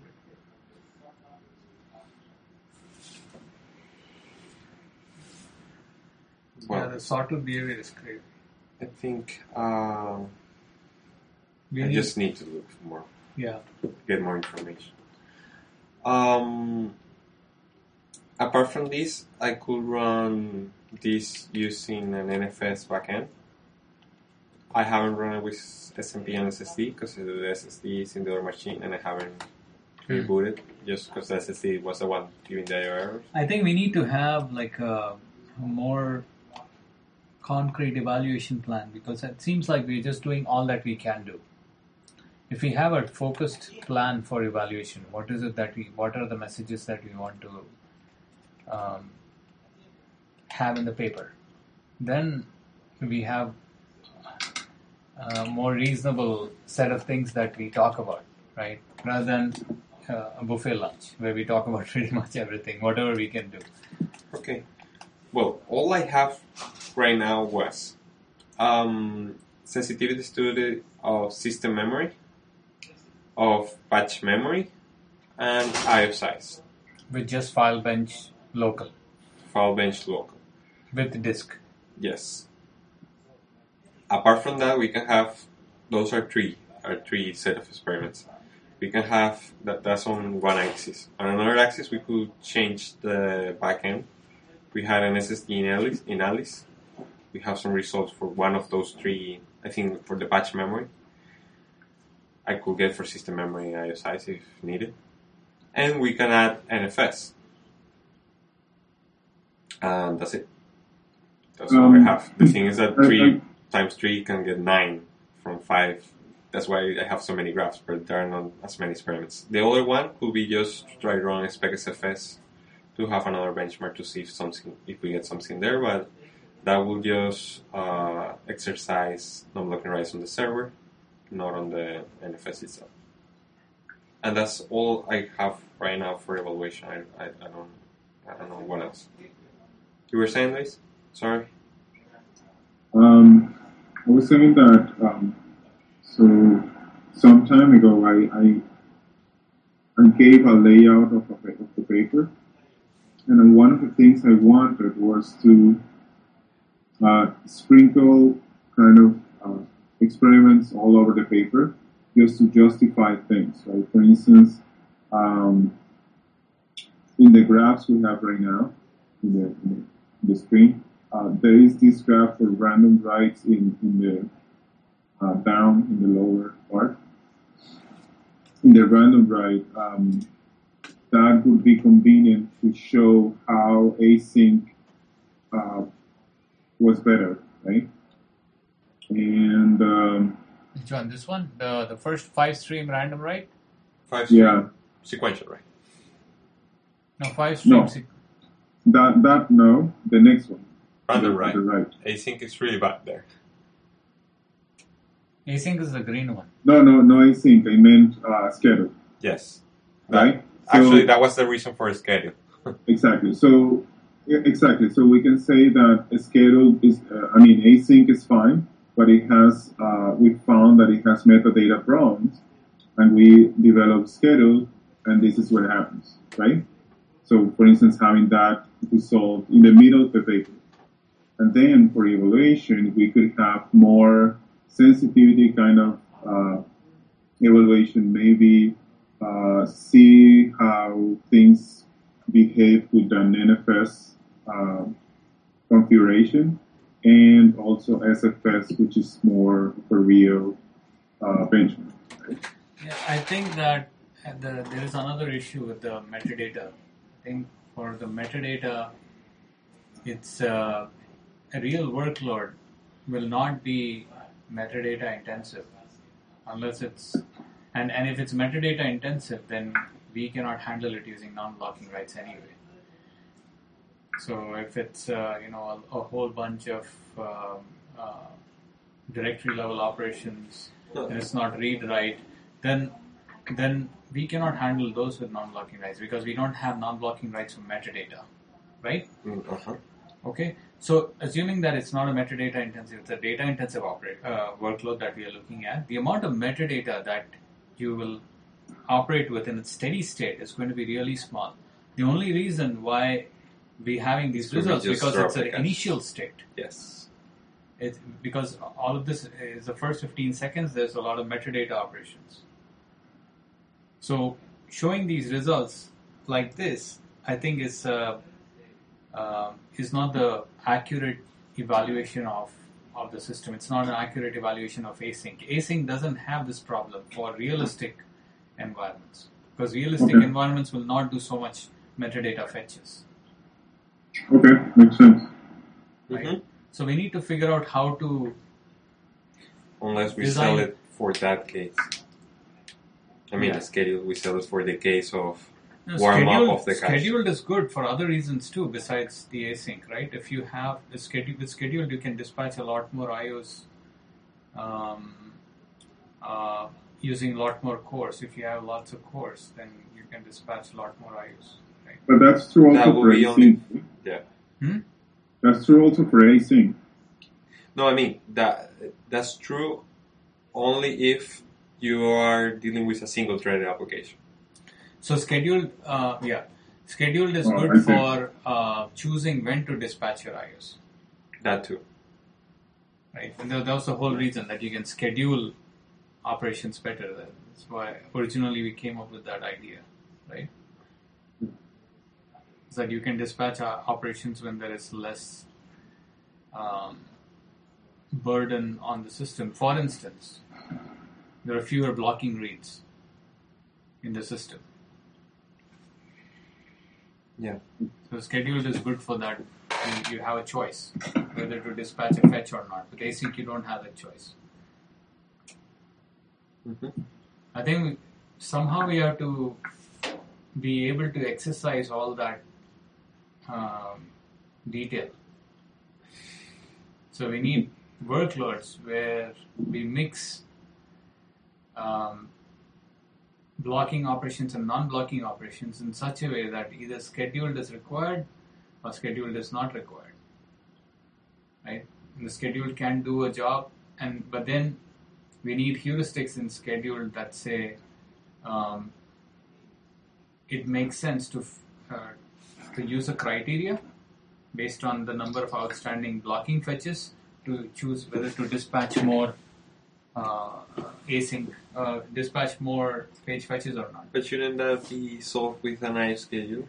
Well, The sawtooth behavior is crazy. I think We I need- just need to look more, yeah. get more information. Apart from this, I could run this using an NFS backend. I haven't run it with SMP and SSD because the SSD is in the other machine and I haven't rebooted just because the SSD was the one giving the errors. I think we need to have like a more concrete evaluation plan because it seems like we're just doing all that we can do. If we have a focused plan for evaluation, what are the messages that we want to have in the paper? Then we have a more reasonable set of things that we talk about, right? Rather than a buffet lunch where we talk about pretty much everything, whatever we can do. Okay. Well, all I have right now was sensitivity study of system memory, of patch memory, and IO size, With just file bench local, file bench local. with disk. Yes. Apart from that, we can have those are three set of experiments. We can have that's on one axis. On another axis, we could change the backend. We had an SSD in Alice. We have some results for one of those three. I think for the patch memory, I could get for system memory IO size if needed, and we can add NFS. And that's it. That's what we have. The thing is that 3 times 3 can get 9 from 5. That's why I have so many graphs, but there are not as many experiments. The other one could be just to try to run SpecSFS to have another benchmark to see if we get something there, but that will just exercise non-blocking writes on the server, not on the NFS itself. And that's all I have right now for evaluation. I don't know what else. You were saying, Luis? Sorry. I was saying that so some time ago I gave a layout of the paper, and one of the things I wanted was to sprinkle kind of experiments all over the paper just to justify things, right? For instance, in the graphs we have right now in the screen, there is this graph for random writes in the down in the lower part. In the random write, that would be convenient to show how async was better, right? And Which one? This one? The first 5-stream random write? 5-stream sequential, right? No, 5-stream No. That no, the next one. Random write. The right. Async is really bad there. Async is the green one. No, async. I meant schedule, Yes. right? Actually, that was the reason for a schedule. Exactly. So we can say that a schedule is, async is fine, but it has, we found that it has metadata problems, and we developed schedule, and this is what happens, right? So, for instance, having that result in the middle of the paper. And then for evaluation, we could have more sensitivity kind of evaluation, maybe see how things behave with an NFS configuration, and also SFS, which is more for real benchmark. Right? Yeah, I think that there is another issue with the metadata. I think for the metadata, it's a real workload will not be metadata intensive unless it's and if it's metadata intensive, then we cannot handle it using non-blocking writes anyway. So if it's a whole bunch of directory level operations and it's not read write, then we cannot handle those with non-blocking writes because we don't have non-blocking writes for metadata, right? Uh-huh. Okay, so assuming that it's not a metadata intensive, it's a data intensive workload that we are looking at, the amount of metadata that you will operate with in its steady state is going to be really small. The only reason why we're having these So we results just because drop it's an the cache. initial state. Yes. It's because all of this is the first 15 seconds. There's a lot of metadata operations. So showing these results like this, I think is not the accurate evaluation of the system. It's not an accurate evaluation of async. Async doesn't have this problem for realistic environments because realistic Okay. environments will not do so much metadata fetches. Okay, makes sense. Right? Mhm. So we need to figure out how to Unless we Design- sell it for that case. I mean, Yeah. the schedule, we sell it for the case of No, warm up of the cache. scheduled is good for other reasons too, besides the async, right? If you have a with scheduled, you can dispatch a lot more IOs using a lot more cores. If you have lots of cores, then you can dispatch a lot more IOs, right? But that's true That also will for be async. Yeah. That's true also for async. No, I mean, that's true only if you are dealing with a single threaded application. So scheduled is Oh, I good see. for choosing when to dispatch your IOs, That too. right? And that was the whole reason that you can schedule operations better. That's why originally we came up with that idea, right? Is that you can dispatch operations when there is less burden on the system. For instance, there are fewer blocking reads in the system. Yeah. So scheduled is good for that. You have a choice whether to dispatch a fetch or not. With async, you don't have that choice. Mm-hmm. I think somehow we have to be able to exercise all that detail. So we need workloads where we mix blocking operations and non-blocking operations in such a way that either scheduled is required or scheduled is not required. Right? And the scheduled can do a job, but then we need heuristics in scheduled that say it makes sense to use a criteria based on the number of outstanding blocking fetches to choose whether to dispatch more async, dispatch more page fetches or not. But shouldn't that be solved with an IO schedule?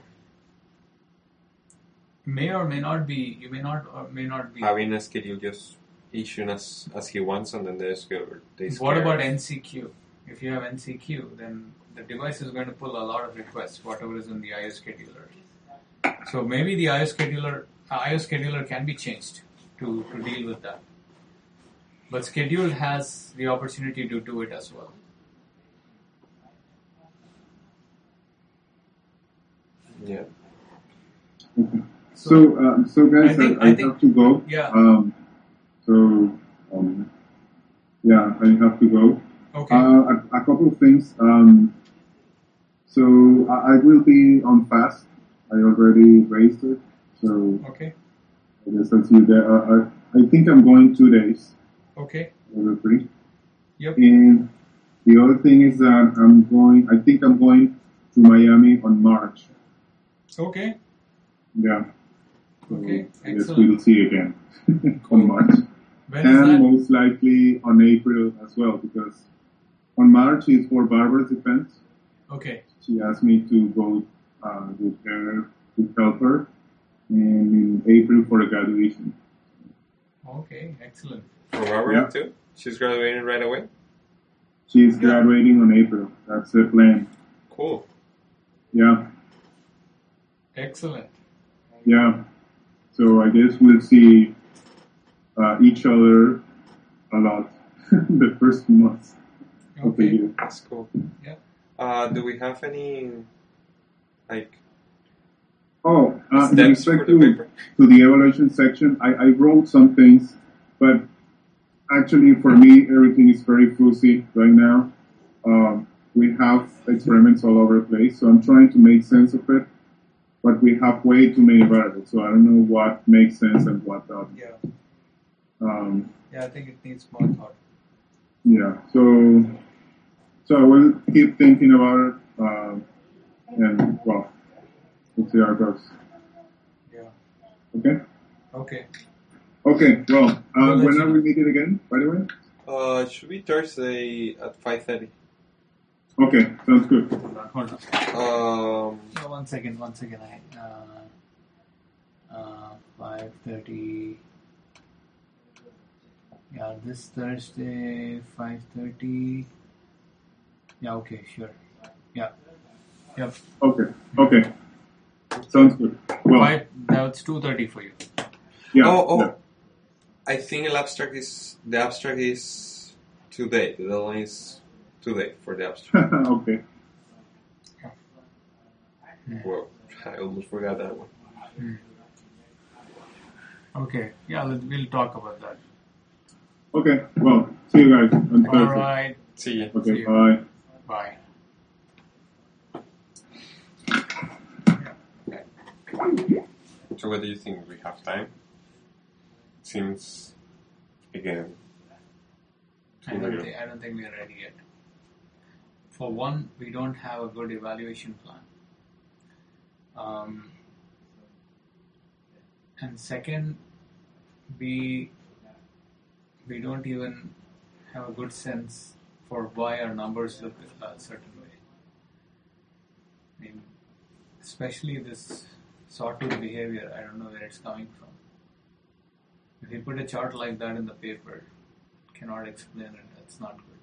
May or may not be. You may not or may not be. Having a schedule just issue as he wants, and then they What about NCQ? If you have NCQ, then the device is going to pull a lot of requests, whatever is in the IO scheduler. So maybe the IO scheduler can be changed to deal with that. But scheduled has the opportunity to do it as well. Yeah. Okay. So guys, I I think- have to go. Yeah. Yeah, I have to go. Okay. A couple of things. So I will be on fast. I already raised it. So Okay. I guess I'll see you there. I think I'm going 2 days. Okay. Over 3. Yep. And the other thing is that I think I'm going to Miami on March. Okay. Yeah. So Okay, I guess excellent. we'll see again on March. When is And that? most likely on April as well, because on March is for Barbara's event. Okay. She asked me to go with her to help her, and in April for a graduation. Okay. Excellent. For Barbara Yeah. too? She's graduating right away? She's graduating on April. That's the plan. Cool. Yeah, Excellent. yeah. So I guess we'll see each other a lot the first months of the Okay. year. That's cool. Yeah. Do we have any, like, Oh, in steps for respect the paper? to the evaluation section, I wrote some things, but actually for me, everything is very fuzzy right now. We have experiments all over the place, so I'm trying to make sense of it. but we have way too many variables, so I don't know what makes sense and what doesn't. Yeah. Um, Yeah, I think it needs more thought. yeah, so I will keep thinking about it, and well, we'll see how it goes. Yeah. Okay? Okay. Okay, well, We'll let when you are know. we meeting again, by the way? It should be Thursday at 5:30. Okay, sounds good. Hold on. No, one second. I 5:30. Yeah, this Thursday 5:30. Yeah. Okay. Sure. Yeah. Yep. Okay. Sounds good. Well, That's 2:30 for you. yeah. Oh, I think the abstract is today. The deadline is today for the abstract. Yeah. Okay. Well, I almost forgot that one. Okay. Yeah, we'll talk about that. Okay, well, see you guys on All Thursday. right. See ya. Okay, See you. bye. Bye. So, what do you think? We have time? Seems again. I don't think we are ready yet. For one, we don't have a good evaluation plan. And second, we don't even have a good sense for why our numbers look a certain way. I mean, especially this sawtooth behavior, I don't know where it's coming from. If you put a chart like that in the paper, it cannot explain it. That's not good.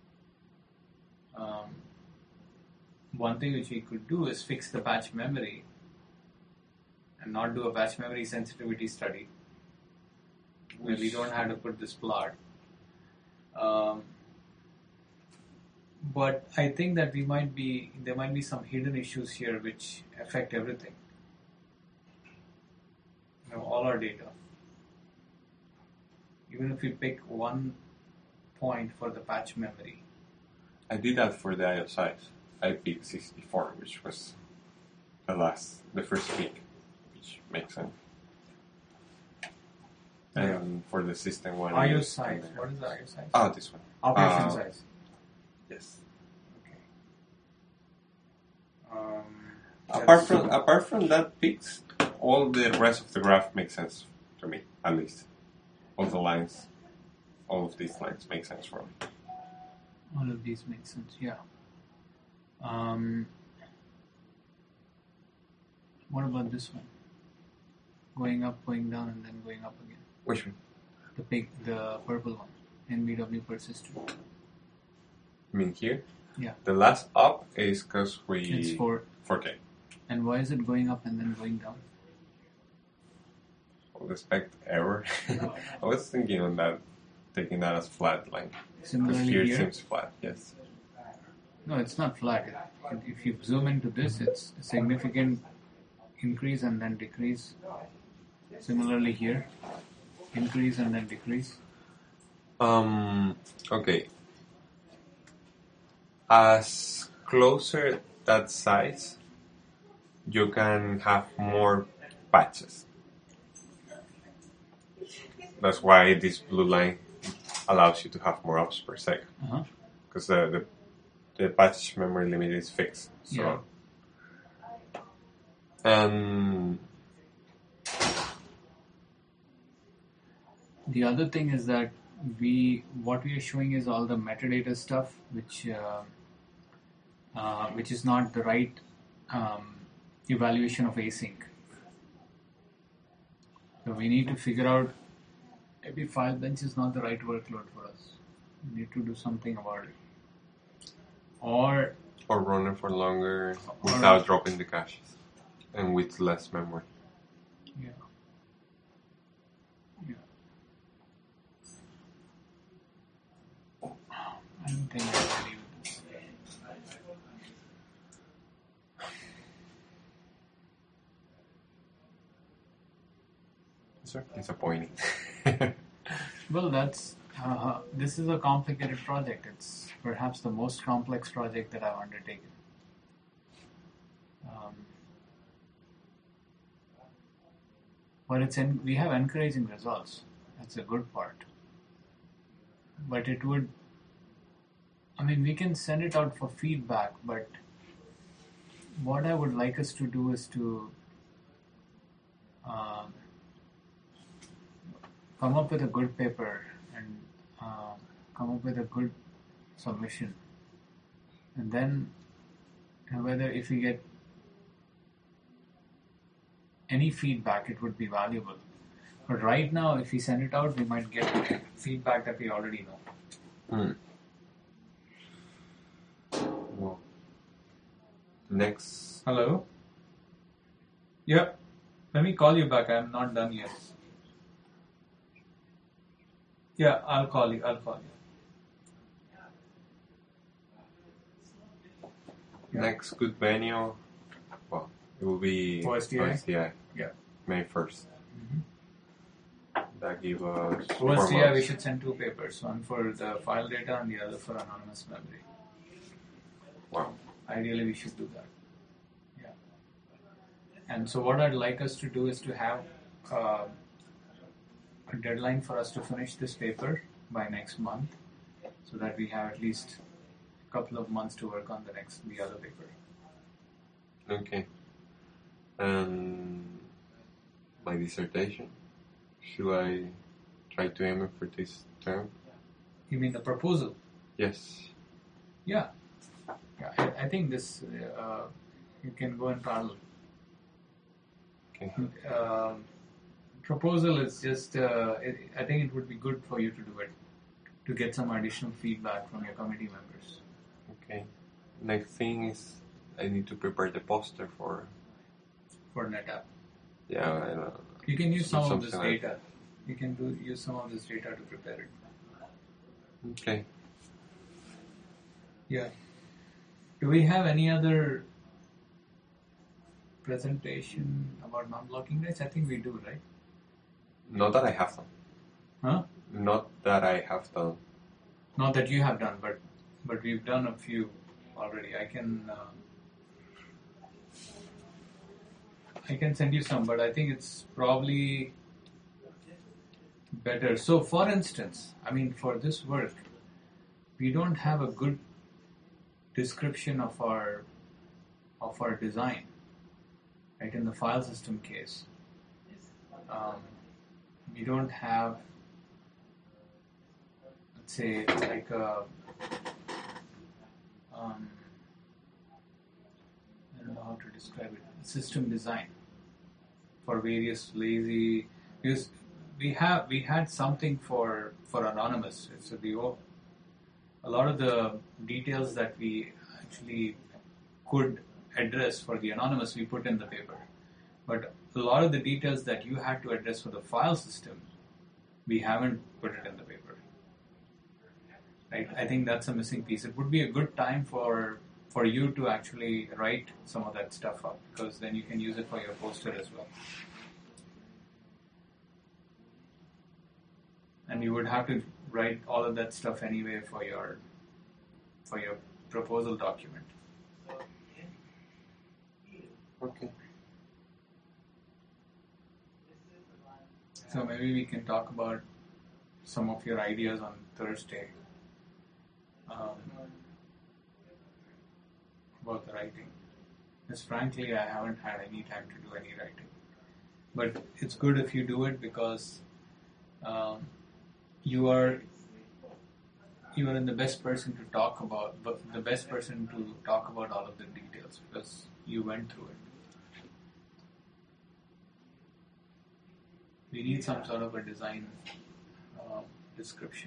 One thing which we could do is fix the patch memory and not do a patch memory sensitivity study where we don't have to put this plot. But I think that there might be some hidden issues here which affect everything. All our data. Even if we pick one point for the patch memory. I did that for the IO size. I picked 64, which was the first pick, which makes sense. And for the system one, IO size. What is the IO size? Oh, this one. Operation size. Yes. Okay. Apart from that picks, all the rest of the graph makes sense to me, at least. All the lines, all of these lines make sense for me. All of these make sense, yeah. What about this one? Going up, going down, and then going up again. Which one? The purple one. NBW persistent. You mean here? Yeah. The last up is because It's 4K. And why is it going up and then going down? I'll expect error. I was thinking on that, taking that as flat line. Because Similarly here it here? seems flat, yes. No, it's not flat. If you zoom into this, it's a significant increase and then decrease. Similarly here, increase and then decrease. Okay. As closer that size, you can have more patches. That's why this blue line allows you to have more ops per second. Because the patch memory limit is fixed. So. Yeah. And the other thing is that what we are showing is all the metadata stuff, which is not the right evaluation of async. So we need to figure out maybe file bench is not the right workload for us. We need to do something about it. Or run it for longer without dropping the caches and with less memory. Yeah. I don't think I agree with this. It's disappointing. Well, this is a complicated project. It's perhaps the most complex project that I've undertaken. But we have encouraging results. That's a good part. But it would, I mean, we can send it out for feedback, but what I would like us to do is to come up with a good paper and come up with a good submission. And then whether if we get any feedback, it would be valuable. But right now, if we send it out, we might get feedback that we already know. Well, next. Hello? Yep. Let me call you back. I'm not done yet. Yeah, I'll call you. Next good venue. Well, it will be OSDI? Yeah. May 1st. That give us OSDI, we should send 2 papers, one for the file data and the other for anonymous memory. Wow. Ideally, we should do that. Yeah. And so what I'd like us to do is to have a deadline for us to finish this paper by next month, so that we have at least a couple of months to work on the other paper. Okay. And my dissertation. Should I try to aim it for this term? You mean the proposal? Yes. Yeah. I think this you can go in parallel. Okay. Proposal is just. I think it would be good for you to do it, to get some additional feedback from your committee members. Okay. Next thing is I need to prepare the poster for NetApp. Yeah, I know. You can use some of this Something like data. You can use some of this data to prepare it. Okay. Yeah. Do we have any other presentation about non-blocking rights? I think we do, right? Not that I have done. Huh? Not that I have done. Not that you have done, but we've done a few already. I can send you some, but I think it's probably better. So, for instance, I mean, for this work, we don't have a good description of our design, right? In the file system case, we don't have, let's say, like a I don't know how to describe it. System design for various lazy. Because we had something for anonymous. So a lot of the details that we actually could address for the anonymous we put in the paper, but a lot of the details that you had to address for the file system, we haven't put it in the paper. Right? I think that's a missing piece. It would be a good time for you to actually write some of that stuff up, because then you can use it for your poster as well. And you would have to write all of that stuff anyway for your proposal document. Okay. So maybe we can talk about some of your ideas on Thursday. About the writing. Because frankly, I haven't had any time to do any writing. But it's good if you do it, because you are in the best person to talk about, all of the details, because you went through it. We need some sort of a design description.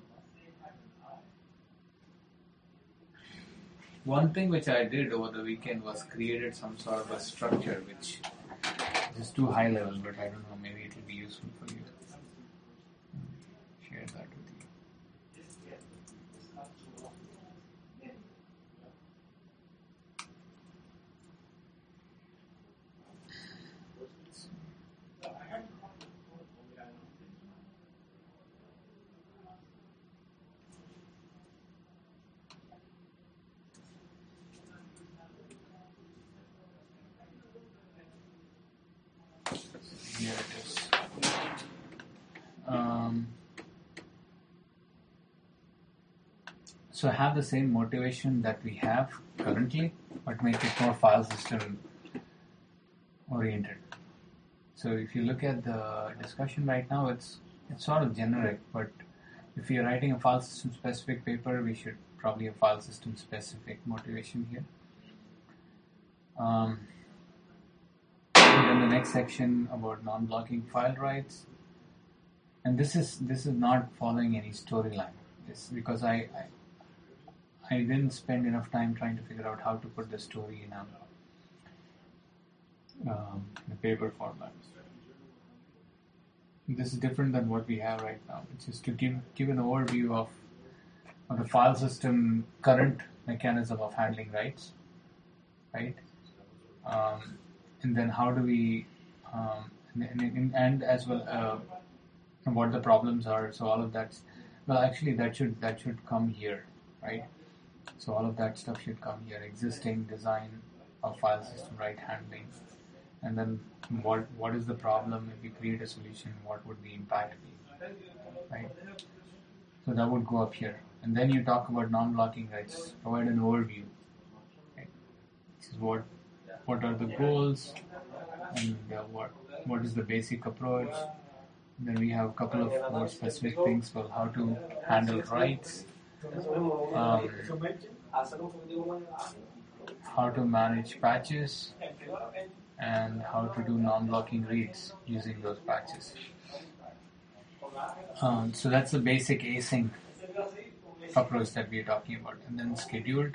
One thing which I did over the weekend was created some sort of a structure which is too high level, but I don't know, maybe it will be useful for you. Share that with you. Here it is. So have the same motivation that we have currently, but make it more file system oriented. So if you look at the discussion right now, it's sort of generic, but if you're writing a file system specific paper, we should probably have file system specific motivation here. And then the next section about non-blocking file writes, and this is not following any storyline. This because I didn't spend enough time trying to figure out how to put the story in a paper format. This is different than what we have right now. It's just to give an overview of the file system current mechanism of handling writes, right? And then how do we and as well what the problems are. So all of that's actually that should come here, right? So all of that stuff should come here. Existing design of file system write handling, and then what is the problem if we create a solution? What would the impact be, right? So that would go up here, and then you talk about non-blocking writes. Provide an overview. Right? This is what are the goals, and what is the basic approach. Then we have a couple of more specific things for how to handle writes. How to manage patches, and how to do non-blocking reads using those patches. So that's the basic async approach that we are talking about. And then scheduled.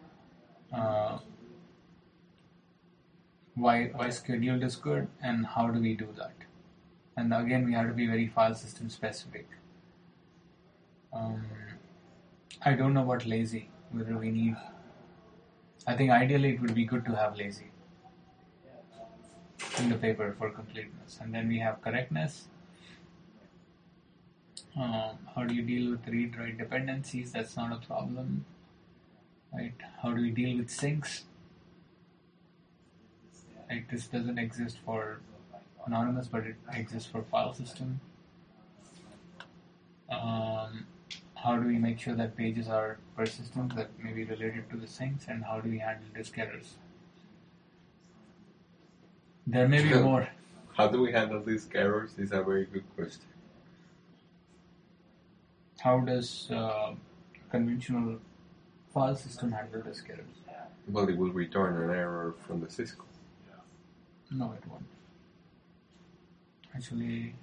Why scheduled is good, and how do we do that? And again, we have to be very file system specific. I don't know about lazy, whether we need. I think ideally it would be good to have lazy in the paper for completeness. And then we have correctness. How do you deal with read-write dependencies? That's not a problem, right? How do we deal with syncs? Like this doesn't exist for anonymous, but it exists for file system. How do we make sure that pages are persistent, that may be related to the syncs, and how do we handle disk errors? There may be more. How do we handle disk errors is a very good question. How does conventional file system handle disk errors? Well, it will return an error from the syscall. No, it won't. Actually,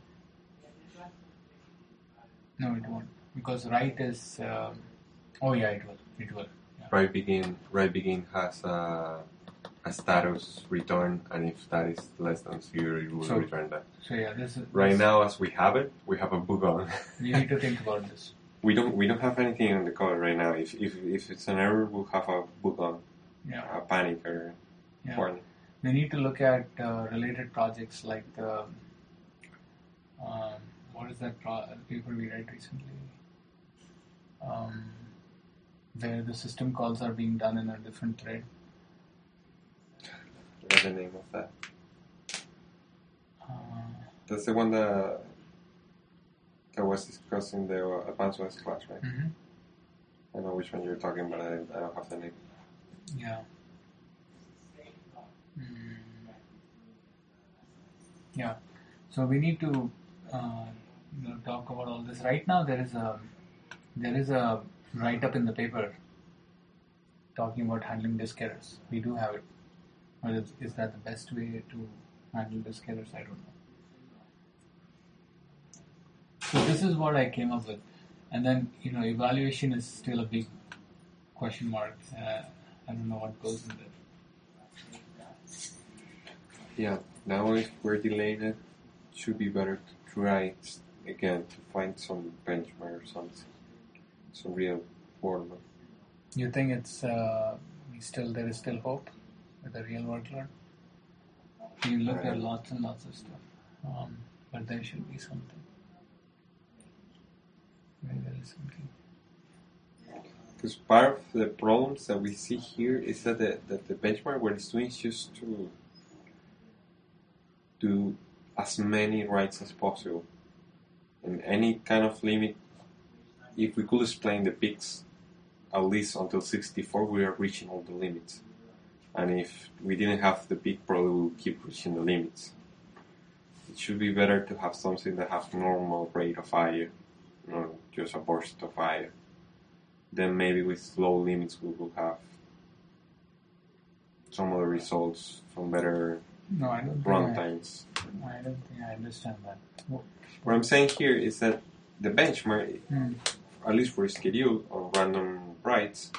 no, it won't. Because write is. Oh yeah, it will. It will. Yeah. Write begin has a status return, and if that is less than 0, it will return that. So yeah, this is right now as we have it. We have a bug on. You need to think about this. We don't have anything on the code right now. If it's an error, we'll have a bug on. Yeah. A panic or warning. We need to look at related projects like the what is that paper we read recently? Where the system calls are being done in a different thread. What's the name of that? That's the one that was discussed in the Advanced OS class, right? Mm-hmm. I know which one you're talking about. I don't have the name. Yeah. Yeah. So we need to talk about all this. Right now, there is a write-up in the paper talking about handling disk errors. We do have it. But is that the best way to handle disk errors? I don't know. So this is what I came up with. And then, evaluation is still a big question mark. I don't know what goes in there. Yeah, now if we're delaying it, it should be better to try again to find some benchmark or something. Some real format. You think it's there is still hope with the real workload? You look at lots and lots of stuff, but there should be something. Maybe there is something. Because part of the problems that we see here is that the benchmark what it's doing is just to do as many writes as possible. And any kind of limit, if we could explain the peaks, at least until 64, we are reaching all the limits. And if we didn't have the peak, probably we would keep reaching the limits. It should be better to have something that has normal rate of IO, not just a burst of IO. Then maybe with low limits we will have some other results from better No, I don't run think times. I don't think I understand that. What I'm saying here is that the benchmark, Hmm. at least for schedule on random writes,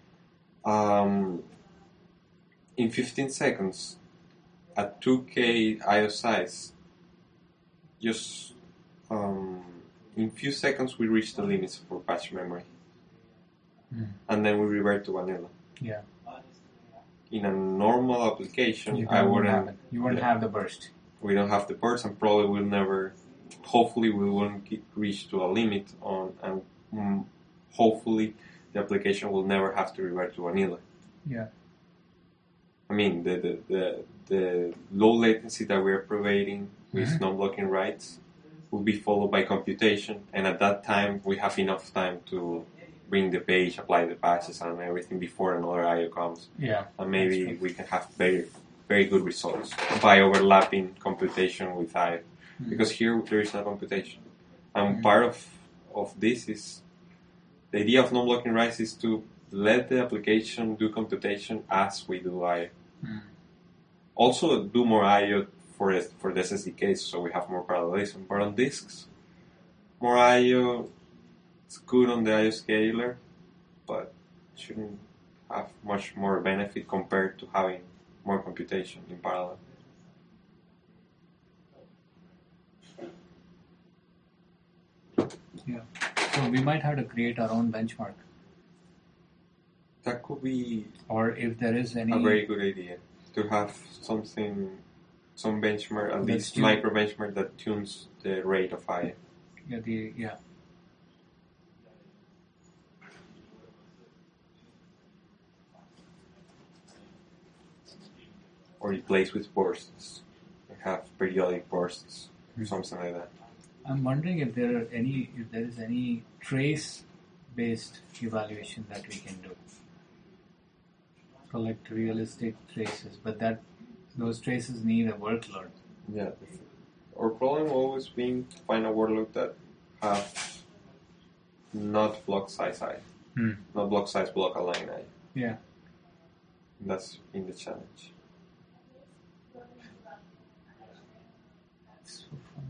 in 15 seconds at 2K IO size, just in few seconds we reach the limits for patch memory. And then we revert to vanilla. Yeah. In a normal application, You I wouldn't have wouldn't. it. You wouldn't yeah. have the burst. We don't have the burst, and probably will never. Hopefully, we won't reach to a limit on, and hopefully, the application will never have to revert to vanilla. Yeah. I mean, the low latency that we're providing with non-blocking writes will be followed by computation, and at that time, we have enough time to bring the page, apply the patches, and everything before another IO comes. Yeah. And maybe we can have very, very good results by overlapping computation with IO. Because here there is no computation. And part of this is the idea of non-blocking writes is to let the application do computation as we do IO. Also do more IO for the SSD case, so we have more parallelism. But on disks, more IO, it's good on the IO scheduler, but shouldn't have much more benefit compared to having more computation in parallel. Yeah. So we might have to create our own benchmark. That could be Or if there is any... a very good idea to have some benchmark, at least tune- micro benchmark that tunes the rate of IO. Yeah. Or it plays with bursts. You have periodic bursts, something like that. I'm wondering if there is any trace-based evaluation that we can do. Collect realistic traces, but those traces need a workload. Yeah. Our problem always been to find a workload that have not block size IO. Not block size block align IO. Yeah. That's been the challenge. It's so funny.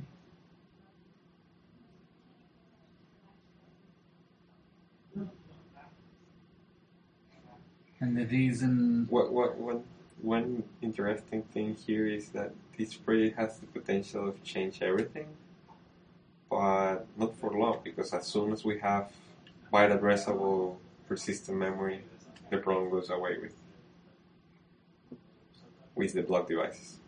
And the reason... One interesting thing here is that this project has the potential of change everything, but not for long, because as soon as we have byte addressable persistent memory, the problem goes away with the block devices.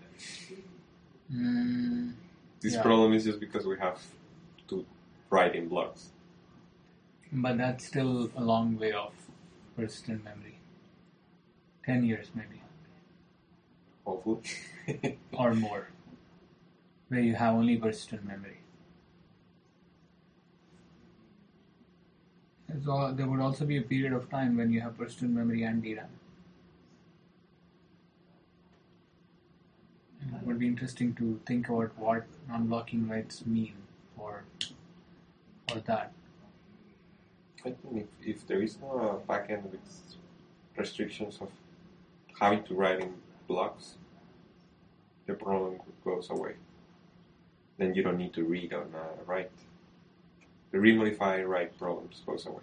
This yeah. problem is just because we have to write in blocks. But that's still a long way off persistent memory. 10 years maybe. Hopefully. Or more. Where you have only persistent memory. There would also be a period of time when you have persistent memory and DRAM. It would be interesting to think about what non-blocking writes mean for that. I think if there is no backend with restrictions of having to write in blocks, the problem goes away. Then you don't need to read on write. The read, modify, write problems goes away.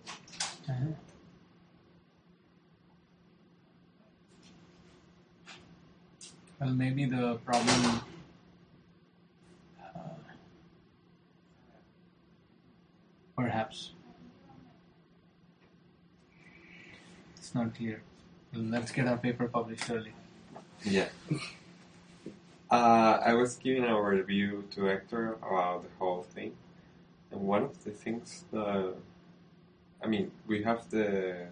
Well, maybe the problem perhaps it's not clear. Well, let's get our paper published early. Yeah. I was giving a review to Hector about the whole thing, and one of the things we have the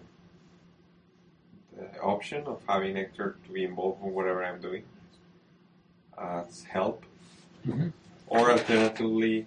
option of having Hector to be involved in whatever I'm doing as help, Mhm. Or alternatively,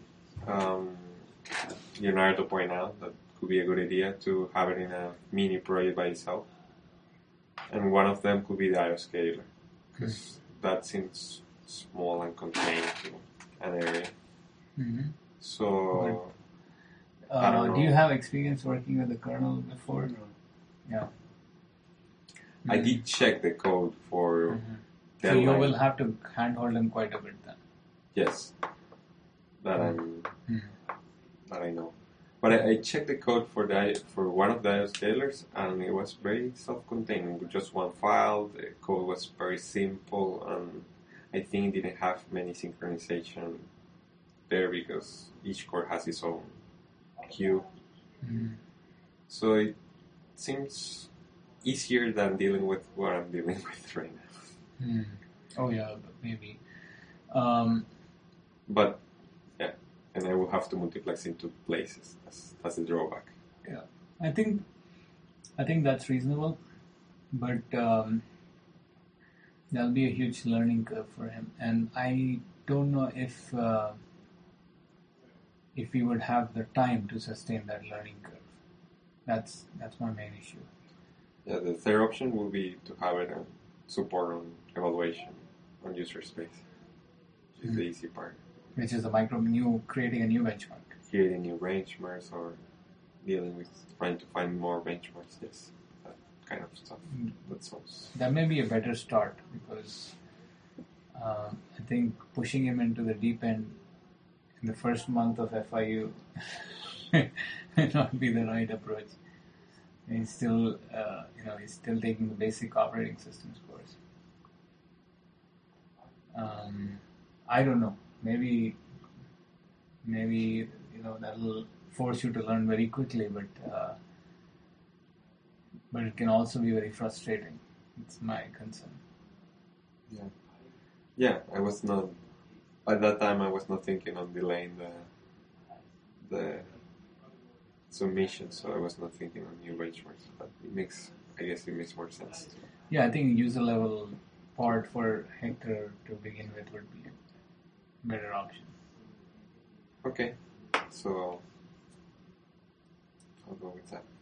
Leonardo pointed out that could be a good idea to have it in a mini project by itself. And one of them could be the iOScaler, because that seems small and contained to an area. Mhm. So, I don't Do you know. have experience working with the kernel before? Yeah. I did check the code for So you deadline. will have to handhold him quite a bit then. Yes, that Mhm. that I know. But I checked the code for one of the iOScalers, and it was very self-contained with just one file. The code was very simple, and I think it didn't have many synchronization there because each core has its own queue. Mhm. So it seems easier than dealing with what I'm dealing with right now. Mhm. Oh yeah, but maybe. Um, But yeah, and I will have to multiplex in 2 places. That's the drawback. I think that's reasonable, but there'll be a huge learning curve for him, and I don't know if we would have the time to sustain that learning curve. That's my main issue. Yeah, the third option will be to have it on support on evaluation on user space, which is the easy part. Which is creating a new benchmark. Creating new benchmarks or dealing with trying to find more benchmarks, yes, that kind of stuff. That sounds. That may be a better start because I think pushing him into the deep end in the first month of FIU may not be the right approach. He's still, he's still taking the basic operating systems course. I don't know. Maybe that'll force you to learn very quickly, but it can also be very frustrating. It's my concern. Yeah, I was not at that time. I was not thinking on delaying the submission, so I was not thinking on new benchmarks. But I guess it makes more sense. Yeah, I think user level part for Hector to begin with would be a better option. Okay, so I'll go with that.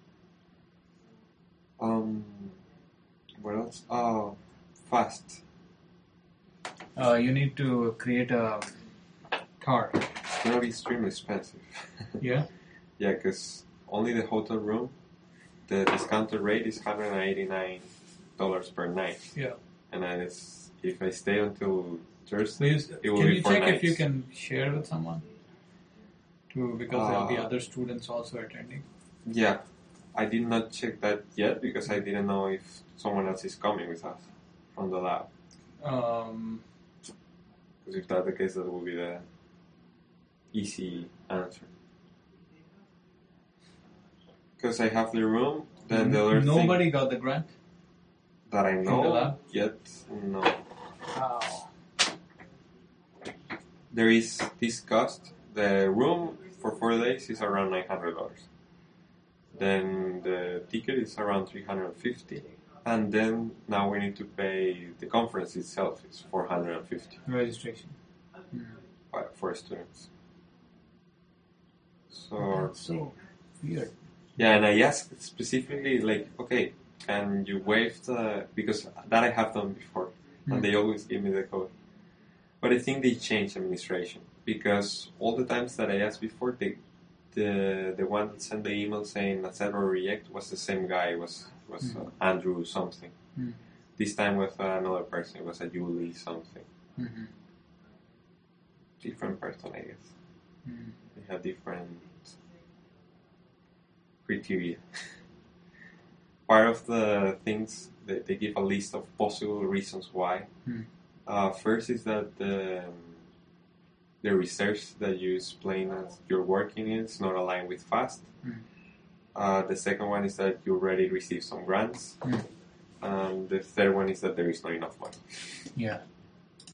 What else? Oh, fast. You need to create a car. It's gonna be extremely expensive. Yeah. Yeah, because only the hotel room, the discounted rate is $189 per night, Yeah. and if I stay until Thursday, Please, it will can be you 4 check nights. if you can share with someone? Because there'll be Uh, other students also attending. Yeah, I did not check that yet because I didn't know if someone else is coming with us from the lab. Because if that's the case, that will be the easy answer. Because I have the room, then the other Nobody thing got the grant. that I the know lab? yet, no. Wow. There is this cost. The room for 4 days is around $900. Then the ticket is around $350, and then now we need to pay the conference itself. It's $450 Registration. for students. So That's so weird. yeah, and I asked specifically, like, okay, can you waive because that I have done before, and they always give me the code. But I think they changed administration because all the times that I asked before, the one that sent the email saying accept or reject was the same guy. Was Andrew something. This time with another person. It was a Julie something. Different person, I guess. They have different criteria. Part of the things they give a list of possible reasons why. First is that the research that you explain as you're working in is not aligned with FAST. The second one is that you already received some grants. And the third one is that there is not enough money. Yeah.